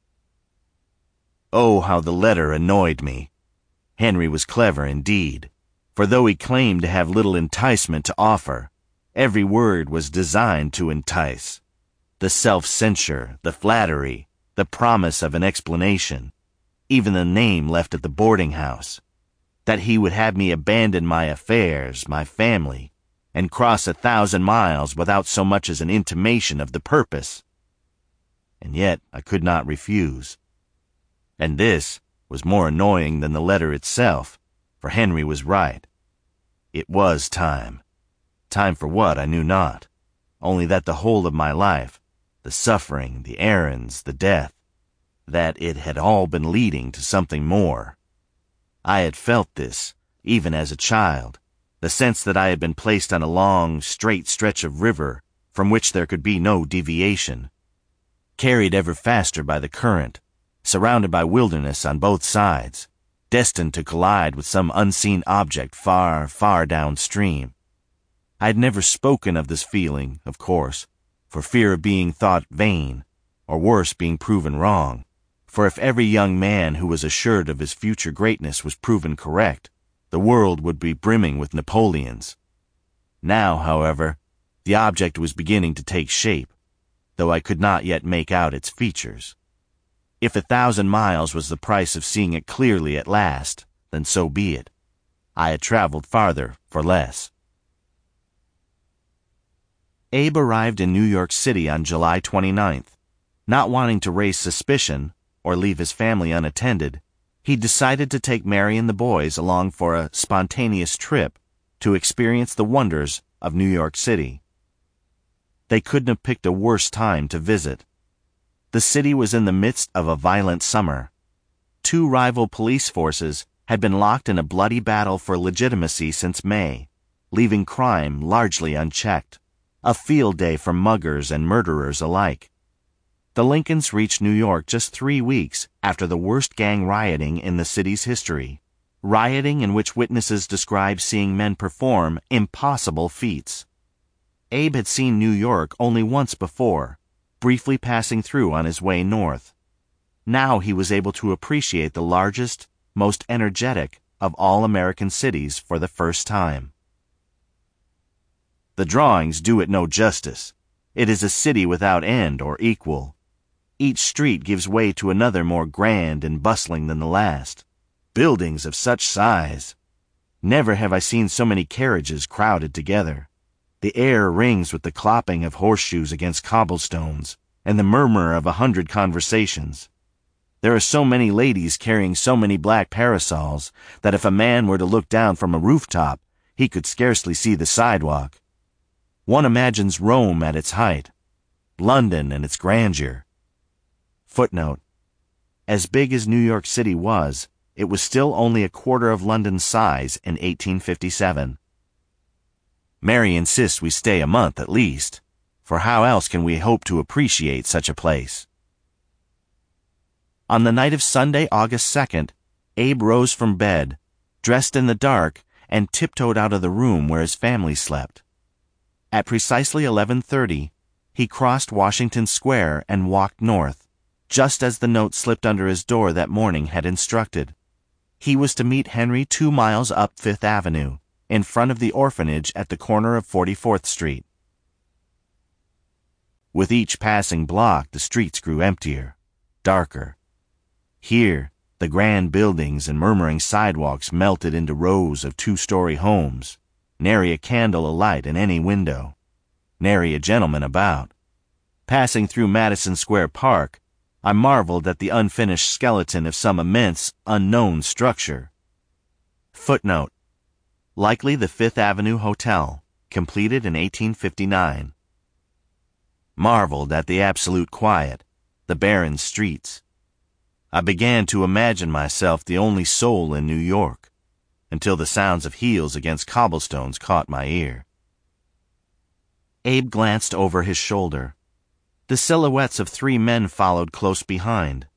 Oh, how the letter annoyed me. Henry was clever indeed, for though he claimed to have little enticement to offer, every word was designed to entice. The self-censure, the flattery, the promise of an explanation, even the name left at the boarding house, that he would have me abandon my affairs, my family, and cross a thousand miles without so much as an intimation of the purpose. And yet I could not refuse. And this was more annoying than the letter itself, for Henry was right. It was time. Time for what I knew not, only that the whole of my life, the suffering, the errands, the death, that it had all been leading to something more. I had felt this, even as a child, the sense that I had been placed on a long, straight stretch of river from which there could be no deviation, carried ever faster by the current, surrounded by wilderness on both sides, destined to collide with some unseen object far, far downstream. I had never spoken of this feeling, of course, for fear of being thought vain, or worse, being proven wrong. For if every young man who was assured of his future greatness was proven correct, the world would be brimming with Napoleons. Now, however, the object was beginning to take shape, though I could not yet make out its features. If a thousand miles was the price of seeing it clearly at last, then so be it. I had traveled farther for less. Abe arrived in New York City on July twenty-ninth. Not wanting to raise suspicion or leave his family unattended, he decided to take Mary and the boys along for a spontaneous trip to experience the wonders of New York City. They couldn't have picked a worse time to visit. The city was in the midst of a violent summer. Two rival police forces had been locked in a bloody battle for legitimacy since May, leaving crime largely unchecked, a field day for muggers and murderers alike. The Lincolns reached New York just three weeks after the worst gang rioting in the city's history, rioting in which witnesses described seeing men perform impossible feats. Abe had seen New York only once before, briefly passing through on his way north. Now he was able to appreciate the largest, most energetic of all American cities for the first time. The drawings do it no justice. It is a city without end or equal. Each street gives way to another more grand and bustling than the last. Buildings of such size. Never have I seen so many carriages crowded together. The air rings with the clopping of horseshoes against cobblestones and the murmur of a hundred conversations. There are so many ladies carrying so many black parasols that if a man were to look down from a rooftop, he could scarcely see the sidewalk. One imagines Rome at its height, London and its grandeur. Footnote: as big as New York City was, it was still only a quarter of London's size in eighteen fifty-seven. Mary insists we stay a month at least, for how else can we hope to appreciate such a place? On the night of Sunday, August second, Abe rose from bed, dressed in the dark, and tiptoed out of the room where his family slept. At precisely eleven thirty, he crossed Washington Square and walked north, just as the note slipped under his door that morning had instructed. He was to meet Henry two miles up Fifth Avenue, in front of the orphanage at the corner of forty-fourth Street. With each passing block, the streets grew emptier, darker. Here, the grand buildings and murmuring sidewalks melted into rows of two-story homes, nary a candle alight in any window, nary a gentleman about. Passing through Madison Square Park, I marveled at the unfinished skeleton of some immense, unknown structure. Footnote: likely the Fifth Avenue Hotel, completed in eighteen fifty-nine. Marveled at the absolute quiet, the barren streets. I began to imagine myself the only soul in New York, until the sounds of heels against cobblestones caught my ear. Abe glanced over his shoulder. The silhouettes of three men followed close behind.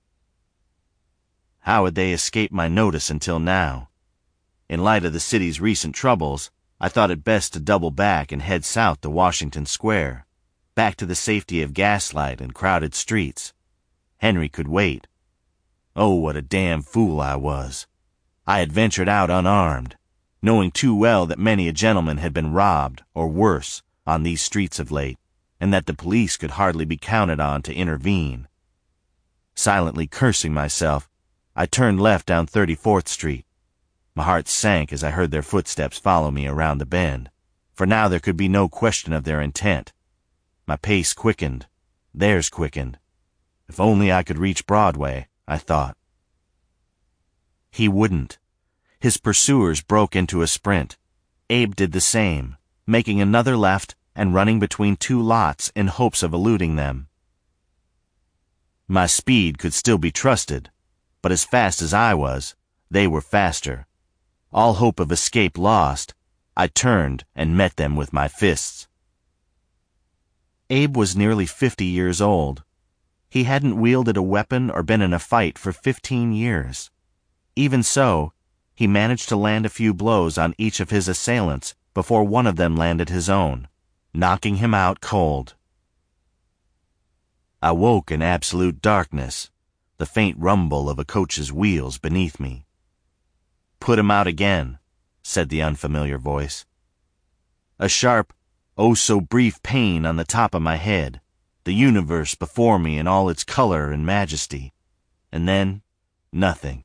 How had they escaped my notice until now? In light of the city's recent troubles, I thought it best to double back and head south to Washington Square, back to the safety of gaslight and crowded streets. Henry could wait. Oh, what a damn fool I was. I had ventured out unarmed, knowing too well that many a gentleman had been robbed, or worse, on these streets of late, and that the police could hardly be counted on to intervene. Silently cursing myself, I turned left down thirty-fourth Street. My heart sank as I heard their footsteps follow me around the bend, for now there could be no question of their intent. My pace quickened. Theirs quickened. If only I could reach Broadway, I thought. He wouldn't. His pursuers broke into a sprint. Abe did the same, making another left and running between two lots in hopes of eluding them. My speed could still be trusted, but as fast as I was, they were faster. All hope of escape lost, I turned and met them with my fists. Abe was nearly fifty years old. He hadn't wielded a weapon or been in a fight for fifteen years. Even so, he managed to land a few blows on each of his assailants before one of them landed his own, knocking him out cold. I woke in absolute darkness, the faint rumble of a coach's wheels beneath me. "Put him out again," said the unfamiliar voice. A sharp, oh so brief pain on the top of my head, the universe before me in all its color and majesty, and then nothing.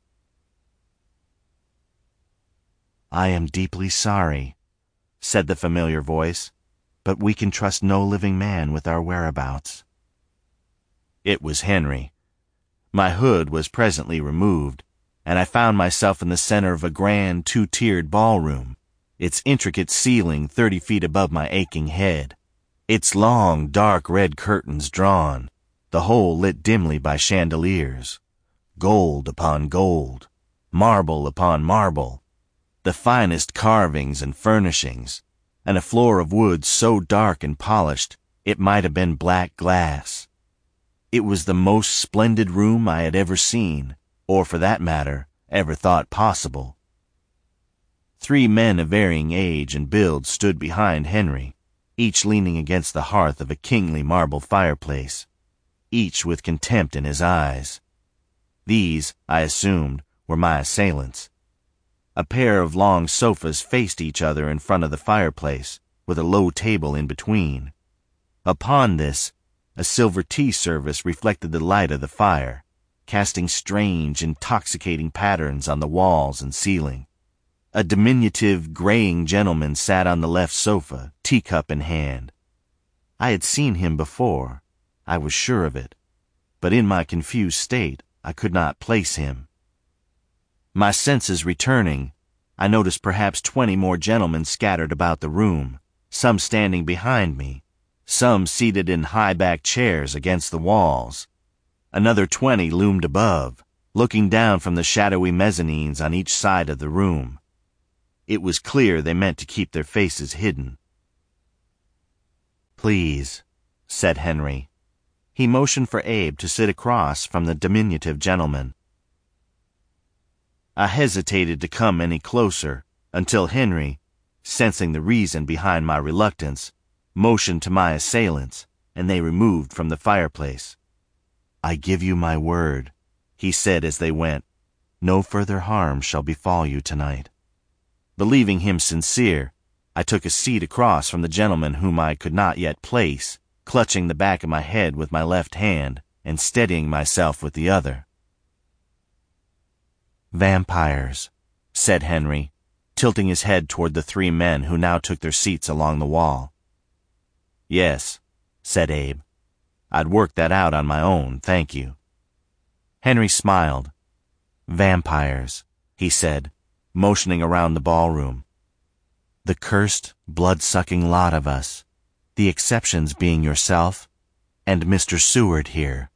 "I am deeply sorry," said the familiar voice, "but we can trust no living man with our whereabouts." It was Henry. My hood was presently removed, and I found myself in the center of a grand two-tiered ballroom, its intricate ceiling thirty feet above my aching head, its long, dark red curtains drawn, the whole lit dimly by chandeliers. Gold upon gold, marble upon marble, the finest carvings and furnishings, and a floor of wood so dark and polished it might have been black glass. It was the most splendid room I had ever seen, or for that matter, ever thought possible. Three men of varying age and build stood behind Henry, each leaning against the hearth of a kingly marble fireplace, each with contempt in his eyes. These, I assumed, were my assailants. A pair of long sofas faced each other in front of the fireplace, with a low table in between. Upon this, a silver tea service reflected the light of the fire, casting strange, intoxicating patterns on the walls and ceiling. A diminutive, graying gentleman sat on the left sofa, teacup in hand. I had seen him before, I was sure of it, but in my confused state I could not place him. My senses returning, I noticed perhaps twenty more gentlemen scattered about the room, some standing behind me, some seated in high-backed chairs against the walls. Another twenty loomed above, looking down from the shadowy mezzanines on each side of the room. It was clear they meant to keep their faces hidden. "Please," said Henry. He motioned for Abe to sit across from the diminutive gentleman. I hesitated to come any closer until Henry, sensing the reason behind my reluctance, motioned to my assailants, and they removed from the fireplace. "I give you my word," he said as they went, "no further harm shall befall you tonight." Believing him sincere, I took a seat across from the gentleman whom I could not yet place, clutching the back of my head with my left hand and steadying myself with the other. "Vampires," said Henry, tilting his head toward the three men who now took their seats along the wall. "Yes," said Abe. "I'd worked that out on my own, thank you." Henry smiled. "Vampires," he said, motioning around the ballroom. "The cursed, blood-sucking lot of us, the exceptions being yourself and Mister Seward here."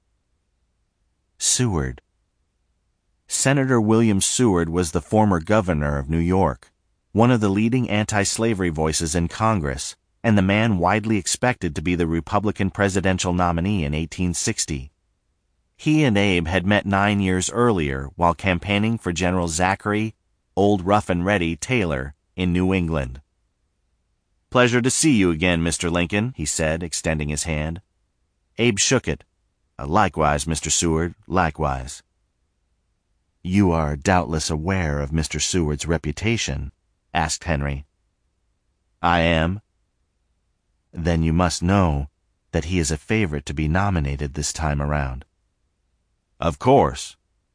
Seward. Senator William Seward was the former governor of New York, one of the leading anti-slavery voices in Congress, and the man widely expected to be the Republican presidential nominee in eighteen sixty. He and Abe had met nine years earlier while campaigning for General Zachary Old Rough and Ready Taylor in New England. "Pleasure to see you again, Mister Lincoln," he said, extending his hand. Abe shook it. Uh, likewise, Mister Seward, likewise. "You are doubtless aware of Mister Seward's reputation?" asked Henry. "I am." "Then you must know that he is a favorite to be nominated this time around." "Of course."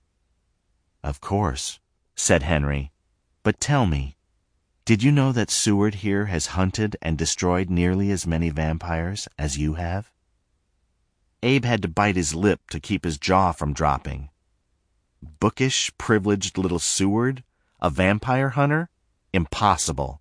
"Of course," said Henry. "But tell me, did you know that Seward here has hunted and destroyed nearly as many vampires as you have?" Abe had to bite his lip to keep his jaw from dropping. Bookish, privileged little Seward, a vampire hunter? Impossible.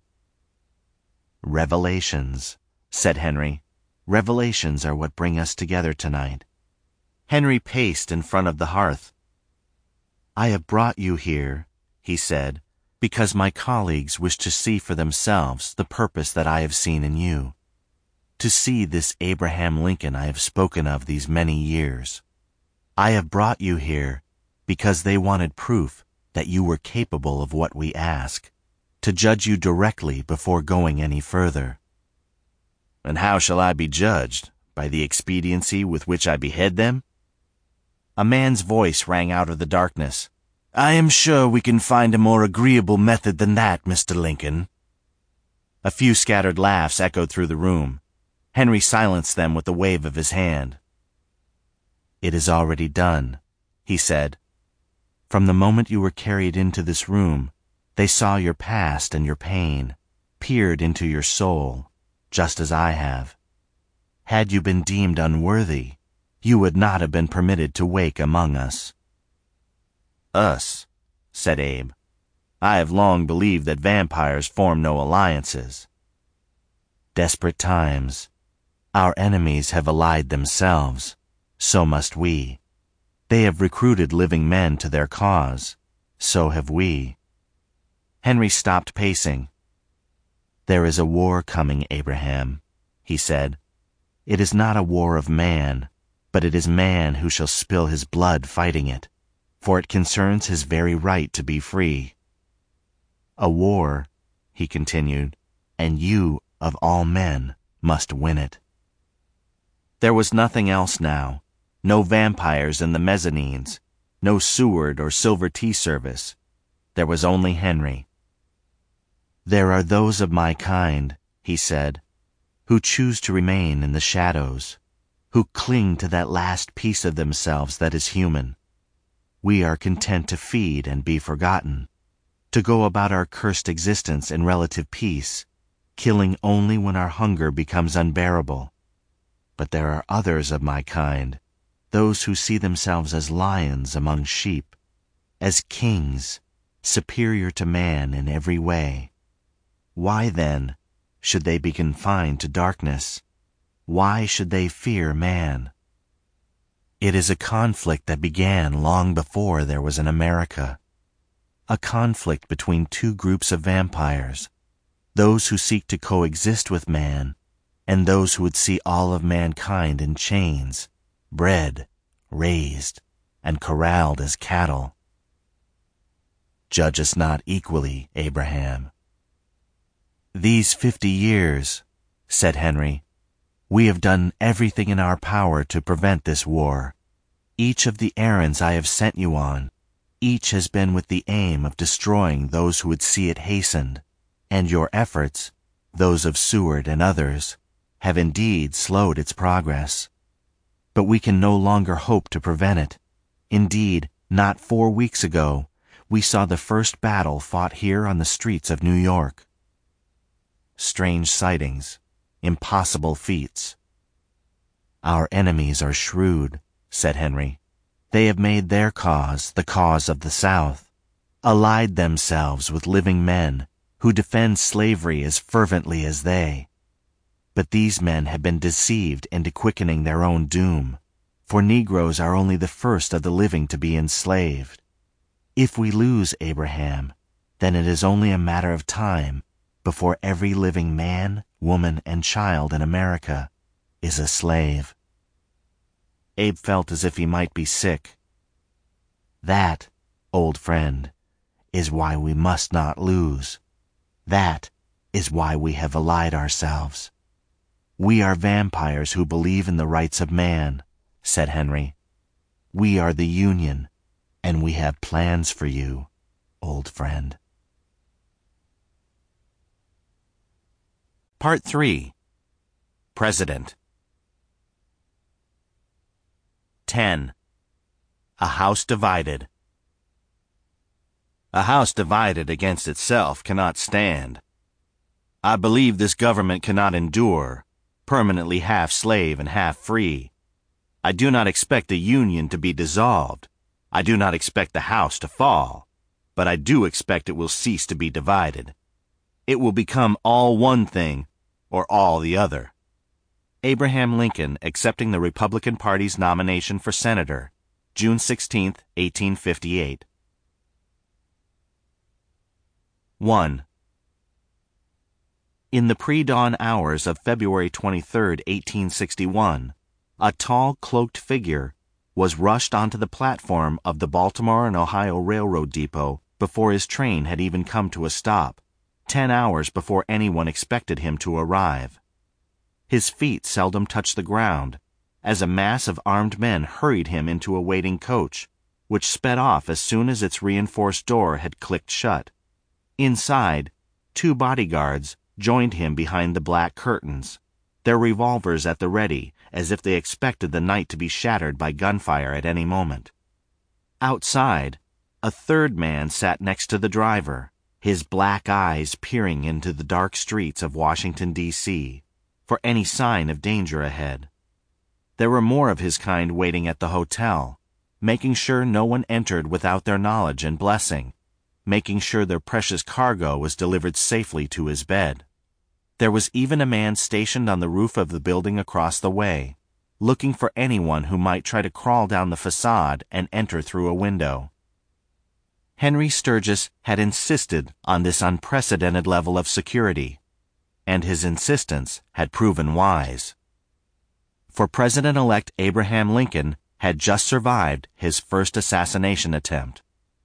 "Revelations," said Henry. "Revelations are what bring us together tonight." Henry paced in front of the hearth. "I have brought you here," he said, "because my colleagues wish to see for themselves the purpose that I have seen in you. To see this Abraham Lincoln I have spoken of these many years. I have brought you here because they wanted proof that you were capable of what we ask, to judge you directly before going any further." "And how shall I be judged? By the expediency with which I behead them?" A man's voice rang out of the darkness. "I am sure we can find a more agreeable method than that, Mister Lincoln." A few scattered laughs echoed through the room. Henry silenced them with a wave of his hand. "It is already done," he said. "From the moment you were carried into this room, they saw your past and your pain, peered into your soul, just as I have. Had you been deemed unworthy, you would not have been permitted to wake among us." "Us," said Abe. "I have long believed that vampires form no alliances." "Desperate times. Our enemies have allied themselves. So must we. They have recruited living men to their cause. So have we. Henry stopped pacing. There is a war coming, Abraham, he said. It is not a war of man, but it is man who shall spill his blood fighting it, for it concerns his very right to be free. A war, he continued, and you, of all men, must win it. There was nothing else now, no vampires in the mezzanines, no Seward or Silver Tea Service. There was only Henry. There are those of my kind, he said, who choose to remain in the shadows, who cling to that last piece of themselves that is human. We are content to feed and be forgotten, to go about our cursed existence in relative peace, killing only when our hunger becomes unbearable. But there are others of my kind, those who see themselves as lions among sheep, as kings, superior to man in every way. Why, then, should they be confined to darkness? Why should they fear man? It is a conflict that began long before there was an America. A conflict between two groups of vampires, those who seek to coexist with man, and those who would see all of mankind in chains, bred, raised, and corralled as cattle. Judge us not equally, Abraham. These fifty years, said Henry, we have done everything in our power to prevent this war. Each of the errands I have sent you on, each has been with the aim of destroying those who would see it hastened, and your efforts, those of Seward and others, have indeed slowed its progress. But we can no longer hope to prevent it. Indeed, not four weeks ago, we saw the first battle fought here on the streets of New York. Strange sightings, impossible feats. Our enemies are shrewd, said Henry. They have made their cause the cause of the South, allied themselves with living men who defend slavery as fervently as they. But these men have been deceived into quickening their own doom, for Negroes are only the first of the living to be enslaved. If we lose Abraham, then it is only a matter of time before every living man, woman, and child in America is a slave. Abe felt as if he might be sick. That, old friend, is why we must not lose. That is why we have allied ourselves. We are vampires who believe in the rights of man, said Henry. We are the Union, and we have plans for you, old friend. Part three. President. ten. A house divided. A house divided against itself cannot stand. I believe this government cannot endure, permanently half slave and half free. I do not expect the Union to be dissolved. I do not expect the house to fall, but I do expect it will cease to be divided. It will become all one thing or all the other. Abraham Lincoln accepting the Republican Party's nomination for senator, June sixteenth, eighteen fifty-eight. one. In the pre-dawn hours of February twenty-third, eighteen sixty-one, a tall, cloaked figure was rushed onto the platform of the Baltimore and Ohio Railroad depot before his train had even come to a stop, ten hours before anyone expected him to arrive. His feet seldom touched the ground, as a mass of armed men hurried him into a waiting coach, which sped off as soon as its reinforced door had clicked shut. Inside, two bodyguards joined him behind the black curtains, their revolvers at the ready, as if they expected the night to be shattered by gunfire at any moment. Outside, a third man sat next to the driver, his black eyes peering into the dark streets of Washington, D C, for any sign of danger ahead. There were more of his kind waiting at the hotel, making sure no one entered without their knowledge and blessing, making sure their precious cargo was delivered safely to his bed. There was even a man stationed on the roof of the building across the way, looking for anyone who might try to crawl down the facade and enter through a window. Henry Sturgis had insisted on this unprecedented level of security, and his insistence had proven wise. For President-elect Abraham Lincoln had just survived his first assassination attempt.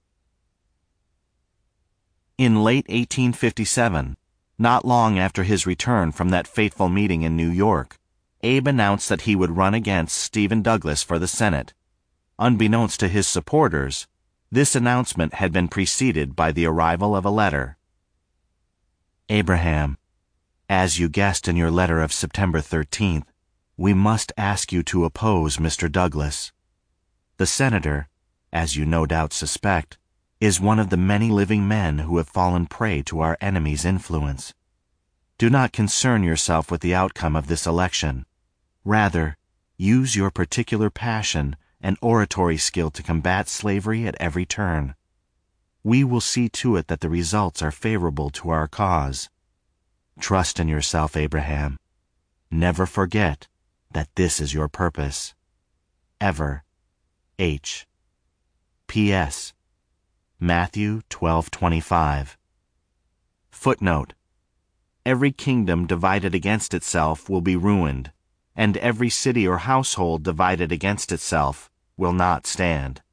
In late eighteen fifty-seven, not long after his return from that fateful meeting in New York, Abe announced that he would run against Stephen Douglas for the Senate. Unbeknownst to his supporters, this announcement had been preceded by the arrival of a letter. Abraham, as you guessed in your letter of September thirteenth, we must ask you to oppose Mister Douglas. The senator, as you no doubt suspect, is one of the many living men who have fallen prey to our enemy's influence. Do not concern yourself with the outcome of this election. Rather, use your particular passion and oratory skill to combat slavery at every turn. We will see to it that the results are favorable to our cause. Trust in yourself, Abraham. Never forget that this is your purpose. Ever, H. P S. Matthew twelve twenty-five. Footnote: Every kingdom divided against itself will be ruined, and every city or household divided against itself will not stand.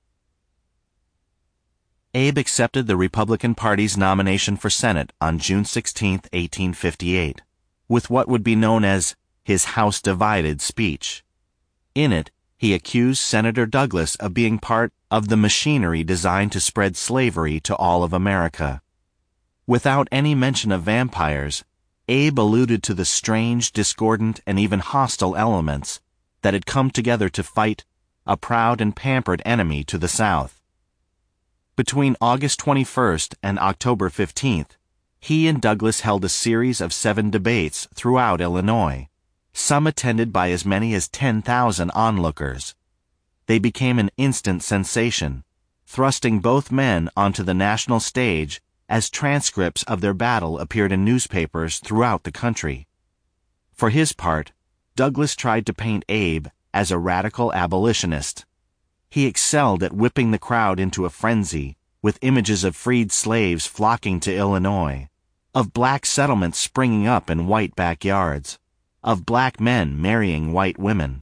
Abe accepted the Republican Party's nomination for Senate on June sixteenth, eighteen fifty-eight, with what would be known as his House Divided speech. In it, he accused Senator Douglas of being part of the machinery designed to spread slavery to all of America. Without any mention of vampires, Abe alluded to the strange, discordant, and even hostile elements that had come together to fight a proud and pampered enemy to the South. Between August twenty-first and October fifteenth, he and Douglas held a series of seven debates throughout Illinois, some attended by as many as ten thousand onlookers. They became an instant sensation, thrusting both men onto the national stage as transcripts of their battle appeared in newspapers throughout the country. For his part, Douglas tried to paint Abe as a radical abolitionist. He excelled at whipping the crowd into a frenzy with images of freed slaves flocking to Illinois, of black settlements springing up in white backyards, of black men marrying white women.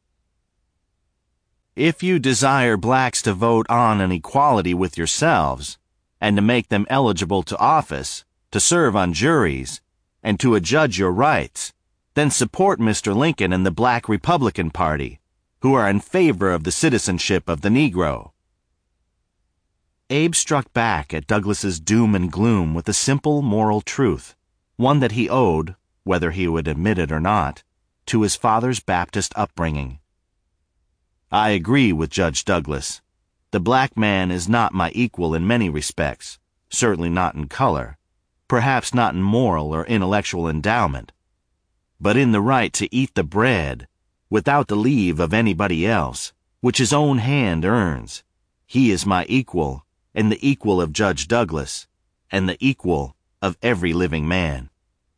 If you desire blacks to vote on an equality with yourselves, and to make them eligible to office, to serve on juries, and to adjudge your rights, then support Mister Lincoln and the Black Republican Party, who are in favor of the citizenship of the Negro. Abe struck back at Douglas's doom and gloom with a simple moral truth, one that he owed, whether he would admit it or not, to his father's Baptist upbringing. I agree with Judge Douglas. The black man is not my equal in many respects, certainly not in color, perhaps not in moral or intellectual endowment, but in the right to eat the bread, without the leave of anybody else, which his own hand earns. He is my equal, and the equal of Judge Douglas, and the equal of every living man.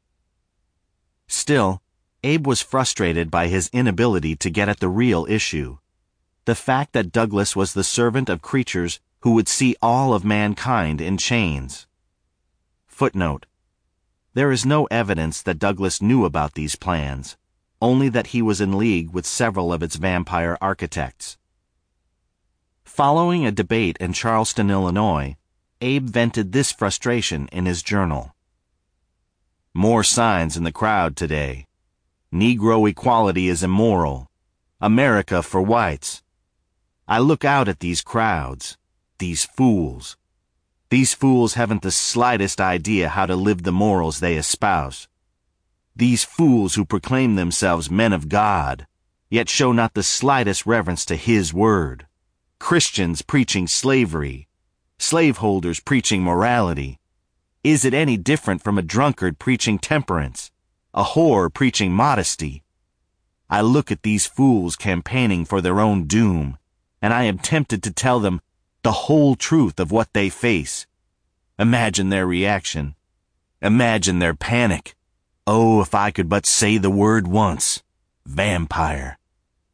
Still, Abe was frustrated by his inability to get at the real issue, the fact that Douglas was the servant of creatures who would see all of mankind in chains. Footnote: There is no evidence that Douglas knew about these plans, only that he was in league with several of its vampire architects. Following a debate in Charleston, Illinois, Abe vented this frustration in his journal. More signs in the crowd today. Negro equality is immoral. America for whites. I look out at these crowds, these fools. These fools haven't the slightest idea how to live the morals they espouse. These fools who proclaim themselves men of God, yet show not the slightest reverence to His word. Christians preaching slavery, slaveholders preaching morality. Is it any different from a drunkard preaching temperance, a whore preaching modesty? I look at these fools campaigning for their own doom, and I am tempted to tell them the whole truth of what they face. Imagine their reaction. Imagine their panic. Oh, if I could but say the word once. Vampire.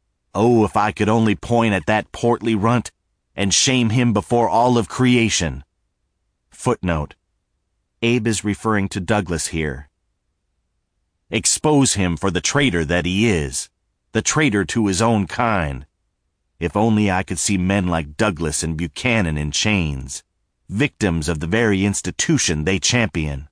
Oh, if I could only point at that portly runt and shame him before all of creation. Footnote. Abe is referring to Douglas here. Expose him for the traitor that he is, the traitor to his own kind. If only I could see men like Douglas and Buchanan in chains, victims of the very institution they champion.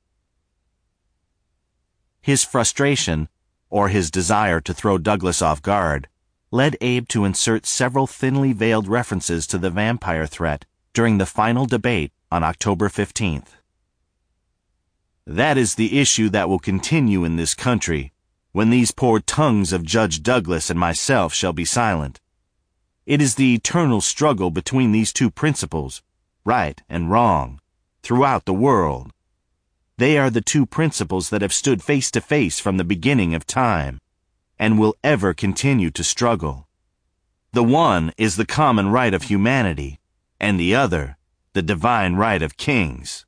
His frustration, or his desire to throw Douglas off guard, led Abe to insert several thinly veiled references to the vampire threat during the final debate on October fifteenth. That is the issue that will continue in this country when these poor tongues of Judge Douglas and myself shall be silent. It is the eternal struggle between these two principles, right and wrong, throughout the world. They are the two principles that have stood face to face from the beginning of time, and will ever continue to struggle. The one is the common right of humanity, and the other, the divine right of kings.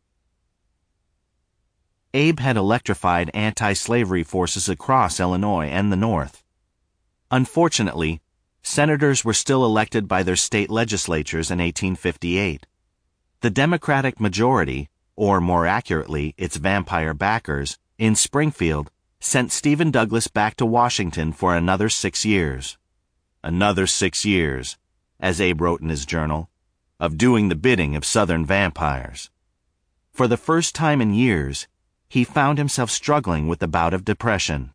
Abe had electrified anti-slavery forces across Illinois and the North. Unfortunately, senators were still elected by their state legislatures in eighteen fifty-eight. The Democratic majority, or more accurately, its vampire backers, in Springfield, sent Stephen Douglas back to Washington for another six years. Another six years, as Abe wrote in his journal, of doing the bidding of Southern vampires. For the first time in years, he found himself struggling with a bout of depression.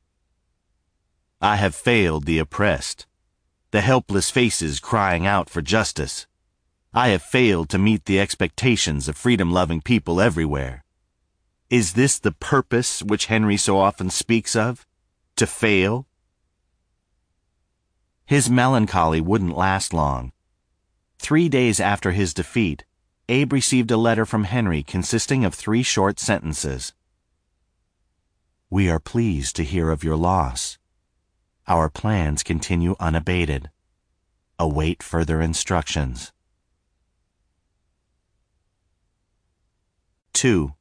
I have failed the oppressed, the helpless faces crying out for justice. I have failed to meet the expectations of freedom-loving people everywhere. Is this the purpose which Henry so often speaks of? To fail? His melancholy wouldn't last long. Three days after his defeat, Abe received a letter from Henry consisting of three short sentences. We are pleased to hear of your loss. Our plans continue unabated. Await further instructions. Two.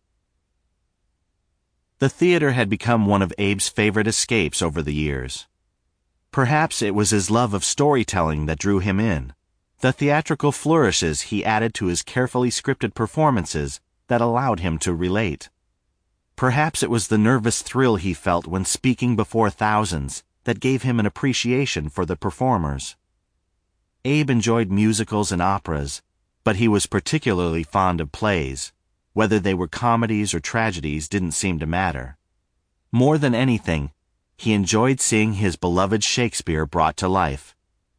The theater had become one of Abe's favorite escapes over the years. Perhaps it was his love of storytelling that drew him in, the theatrical flourishes he added to his carefully scripted performances that allowed him to relate. Perhaps it was the nervous thrill he felt when speaking before thousands that gave him an appreciation for the performers. Abe enjoyed musicals and operas, but he was particularly fond of plays. Whether they were comedies or tragedies didn't seem to matter. More than anything, he enjoyed seeing his beloved Shakespeare brought to life.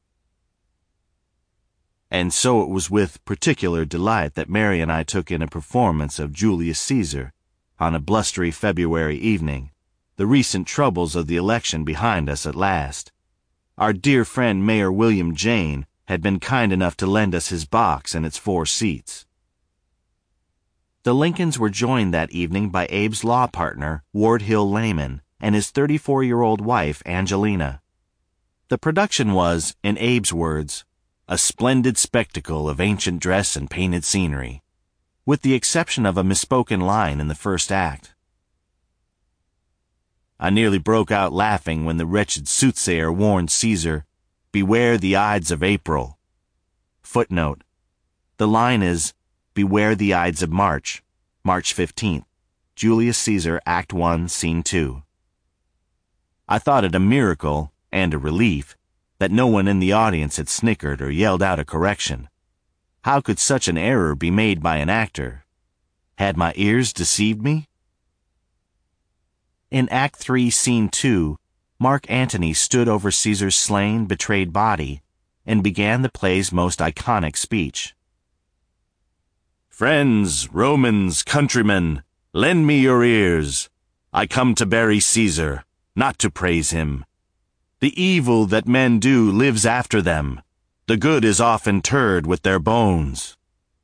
And so it was with particular delight that Mary and I took in a performance of Julius Caesar on a blustery February evening, the recent troubles of the election behind us at last. Our dear friend Mayor William Jayne had been kind enough to lend us his box and its four seats. The Lincolns were joined that evening by Abe's law partner, Ward Hill Layman, and his thirty-four-year-old wife, Angelina. The production was, in Abe's words, a splendid spectacle of ancient dress and painted scenery, with the exception of a misspoken line in the first act. I nearly broke out laughing when the wretched soothsayer warned Caesar, "Beware the Ides of April." Footnote. The line is, "Beware the Ides of March, March fifteenth, Julius Caesar, Act one, Scene two. I thought it a miracle, and a relief, that no one in the audience had snickered or yelled out a correction. How could such an error be made by an actor? Had my ears deceived me? In Act three, Scene two, Mark Antony stood over Caesar's slain, betrayed body and began the play's most iconic speech. Friends, Romans, countrymen, lend me your ears. I come to bury Caesar, not to praise him. The evil that men do lives after them. The good is often interred with their bones.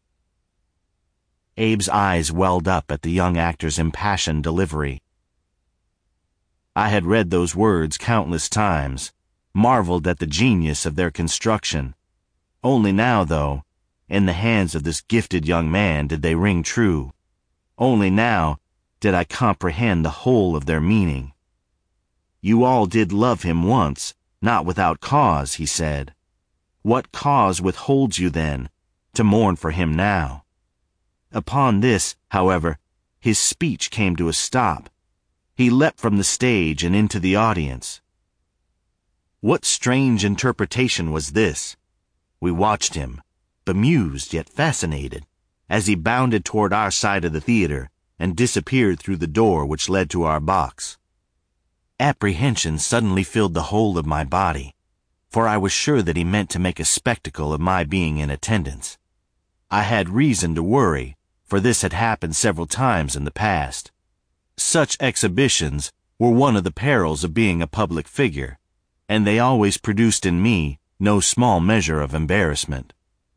Abe's eyes welled up at the young actor's impassioned delivery. I had read those words countless times, marveled at the genius of their construction. Only now, though, in the hands of this gifted young man did they ring true. Only now did I comprehend the whole of their meaning. You all did love him once, not without cause, he said. What cause withholds you, then, to mourn for him now? Upon this, however, his speech came to a stop. He leapt from the stage and into the audience. What strange interpretation was this? We watched him, bemused yet fascinated, as he bounded toward our side of the theater and disappeared through the door which led to our box. Apprehension suddenly filled the whole of my body, for I was sure that he meant to make a spectacle of my being in attendance. I had reason to worry, for this had happened several times in the past. Such exhibitions were one of the perils of being a public figure, and they always produced in me no small measure of embarrassment.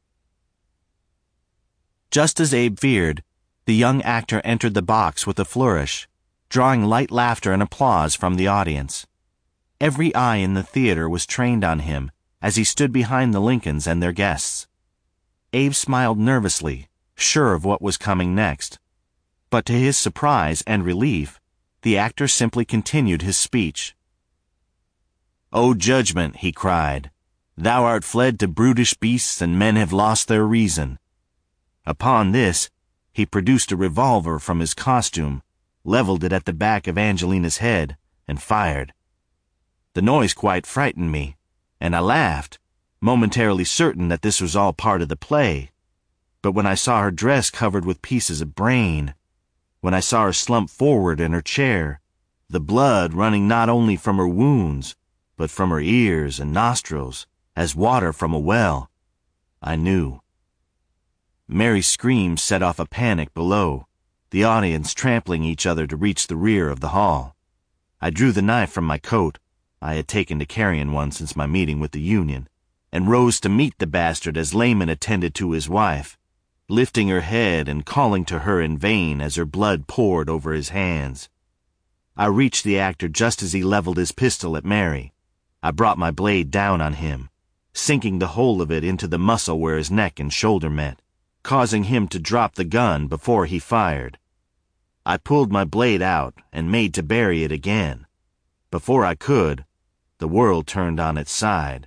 Just as Abe feared, the young actor entered the box with a flourish, drawing light laughter and applause from the audience. Every eye in the theater was trained on him as he stood behind the Lincolns and their guests. Abe smiled nervously, sure of what was coming next. But to his surprise and relief, the actor simply continued his speech. "O judgment," he cried, "thou art fled to brutish beasts, and men have lost their reason." Upon this, he produced a revolver from his costume, leveled it at the back of Angelina's head, and fired. The noise quite frightened me, and I laughed, momentarily certain that this was all part of the play. But when I saw her dress covered with pieces of brain, when I saw her slump forward in her chair, the blood running not only from her wounds, but from her ears and nostrils, as water from a well, I knew. Mary's screams set off a panic below, the audience trampling each other to reach the rear of the hall. I drew the knife from my coat, I had taken to carrying one since my meeting with the Union, and rose to meet the bastard as Layman attended to his wife, lifting her head and calling to her in vain as her blood poured over his hands. I reached the actor just as he leveled his pistol at Mary. I brought my blade down on him, sinking the whole of it into the muscle where his neck and shoulder met, causing him to drop the gun before he fired. I pulled my blade out and made to bury it again. Before I could, the world turned on its side.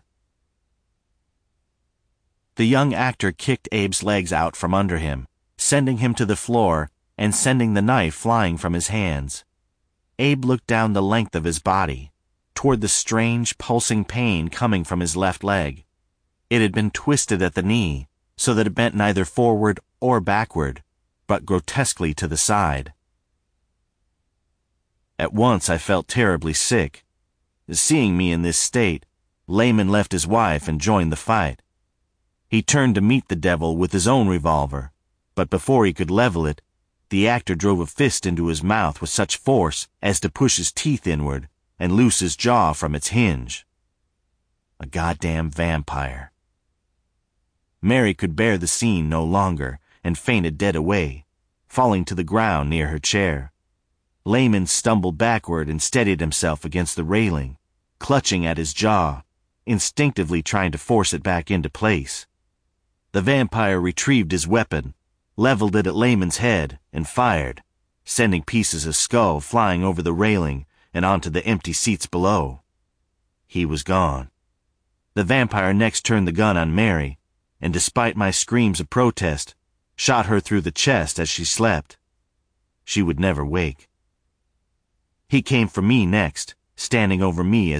The young actor kicked Abe's legs out from under him, sending him to the floor and sending the knife flying from his hands. Abe looked down the length of his body, toward the strange, pulsing pain coming from his left leg. It had been twisted at the knee, so that it bent neither forward or backward, but grotesquely to the side. At once I felt terribly sick. Seeing me in this state, Layman left his wife and joined the fight. He turned to meet the devil with his own revolver, but before he could level it, the actor drove a fist into his mouth with such force as to push his teeth inward and loose his jaw from its hinge. A goddamn vampire. Mary could bear the scene no longer and fainted dead away, falling to the ground near her chair. Layman stumbled backward and steadied himself against the railing, clutching at his jaw, instinctively trying to force it back into place. The vampire retrieved his weapon, leveled it at Layman's head, and fired, sending pieces of skull flying over the railing and onto the empty seats below. He was gone. The vampire next turned the gun on Mary, and despite my screams of protest, shot her through the chest as she slept. She would never wake. He came for me next, standing over me as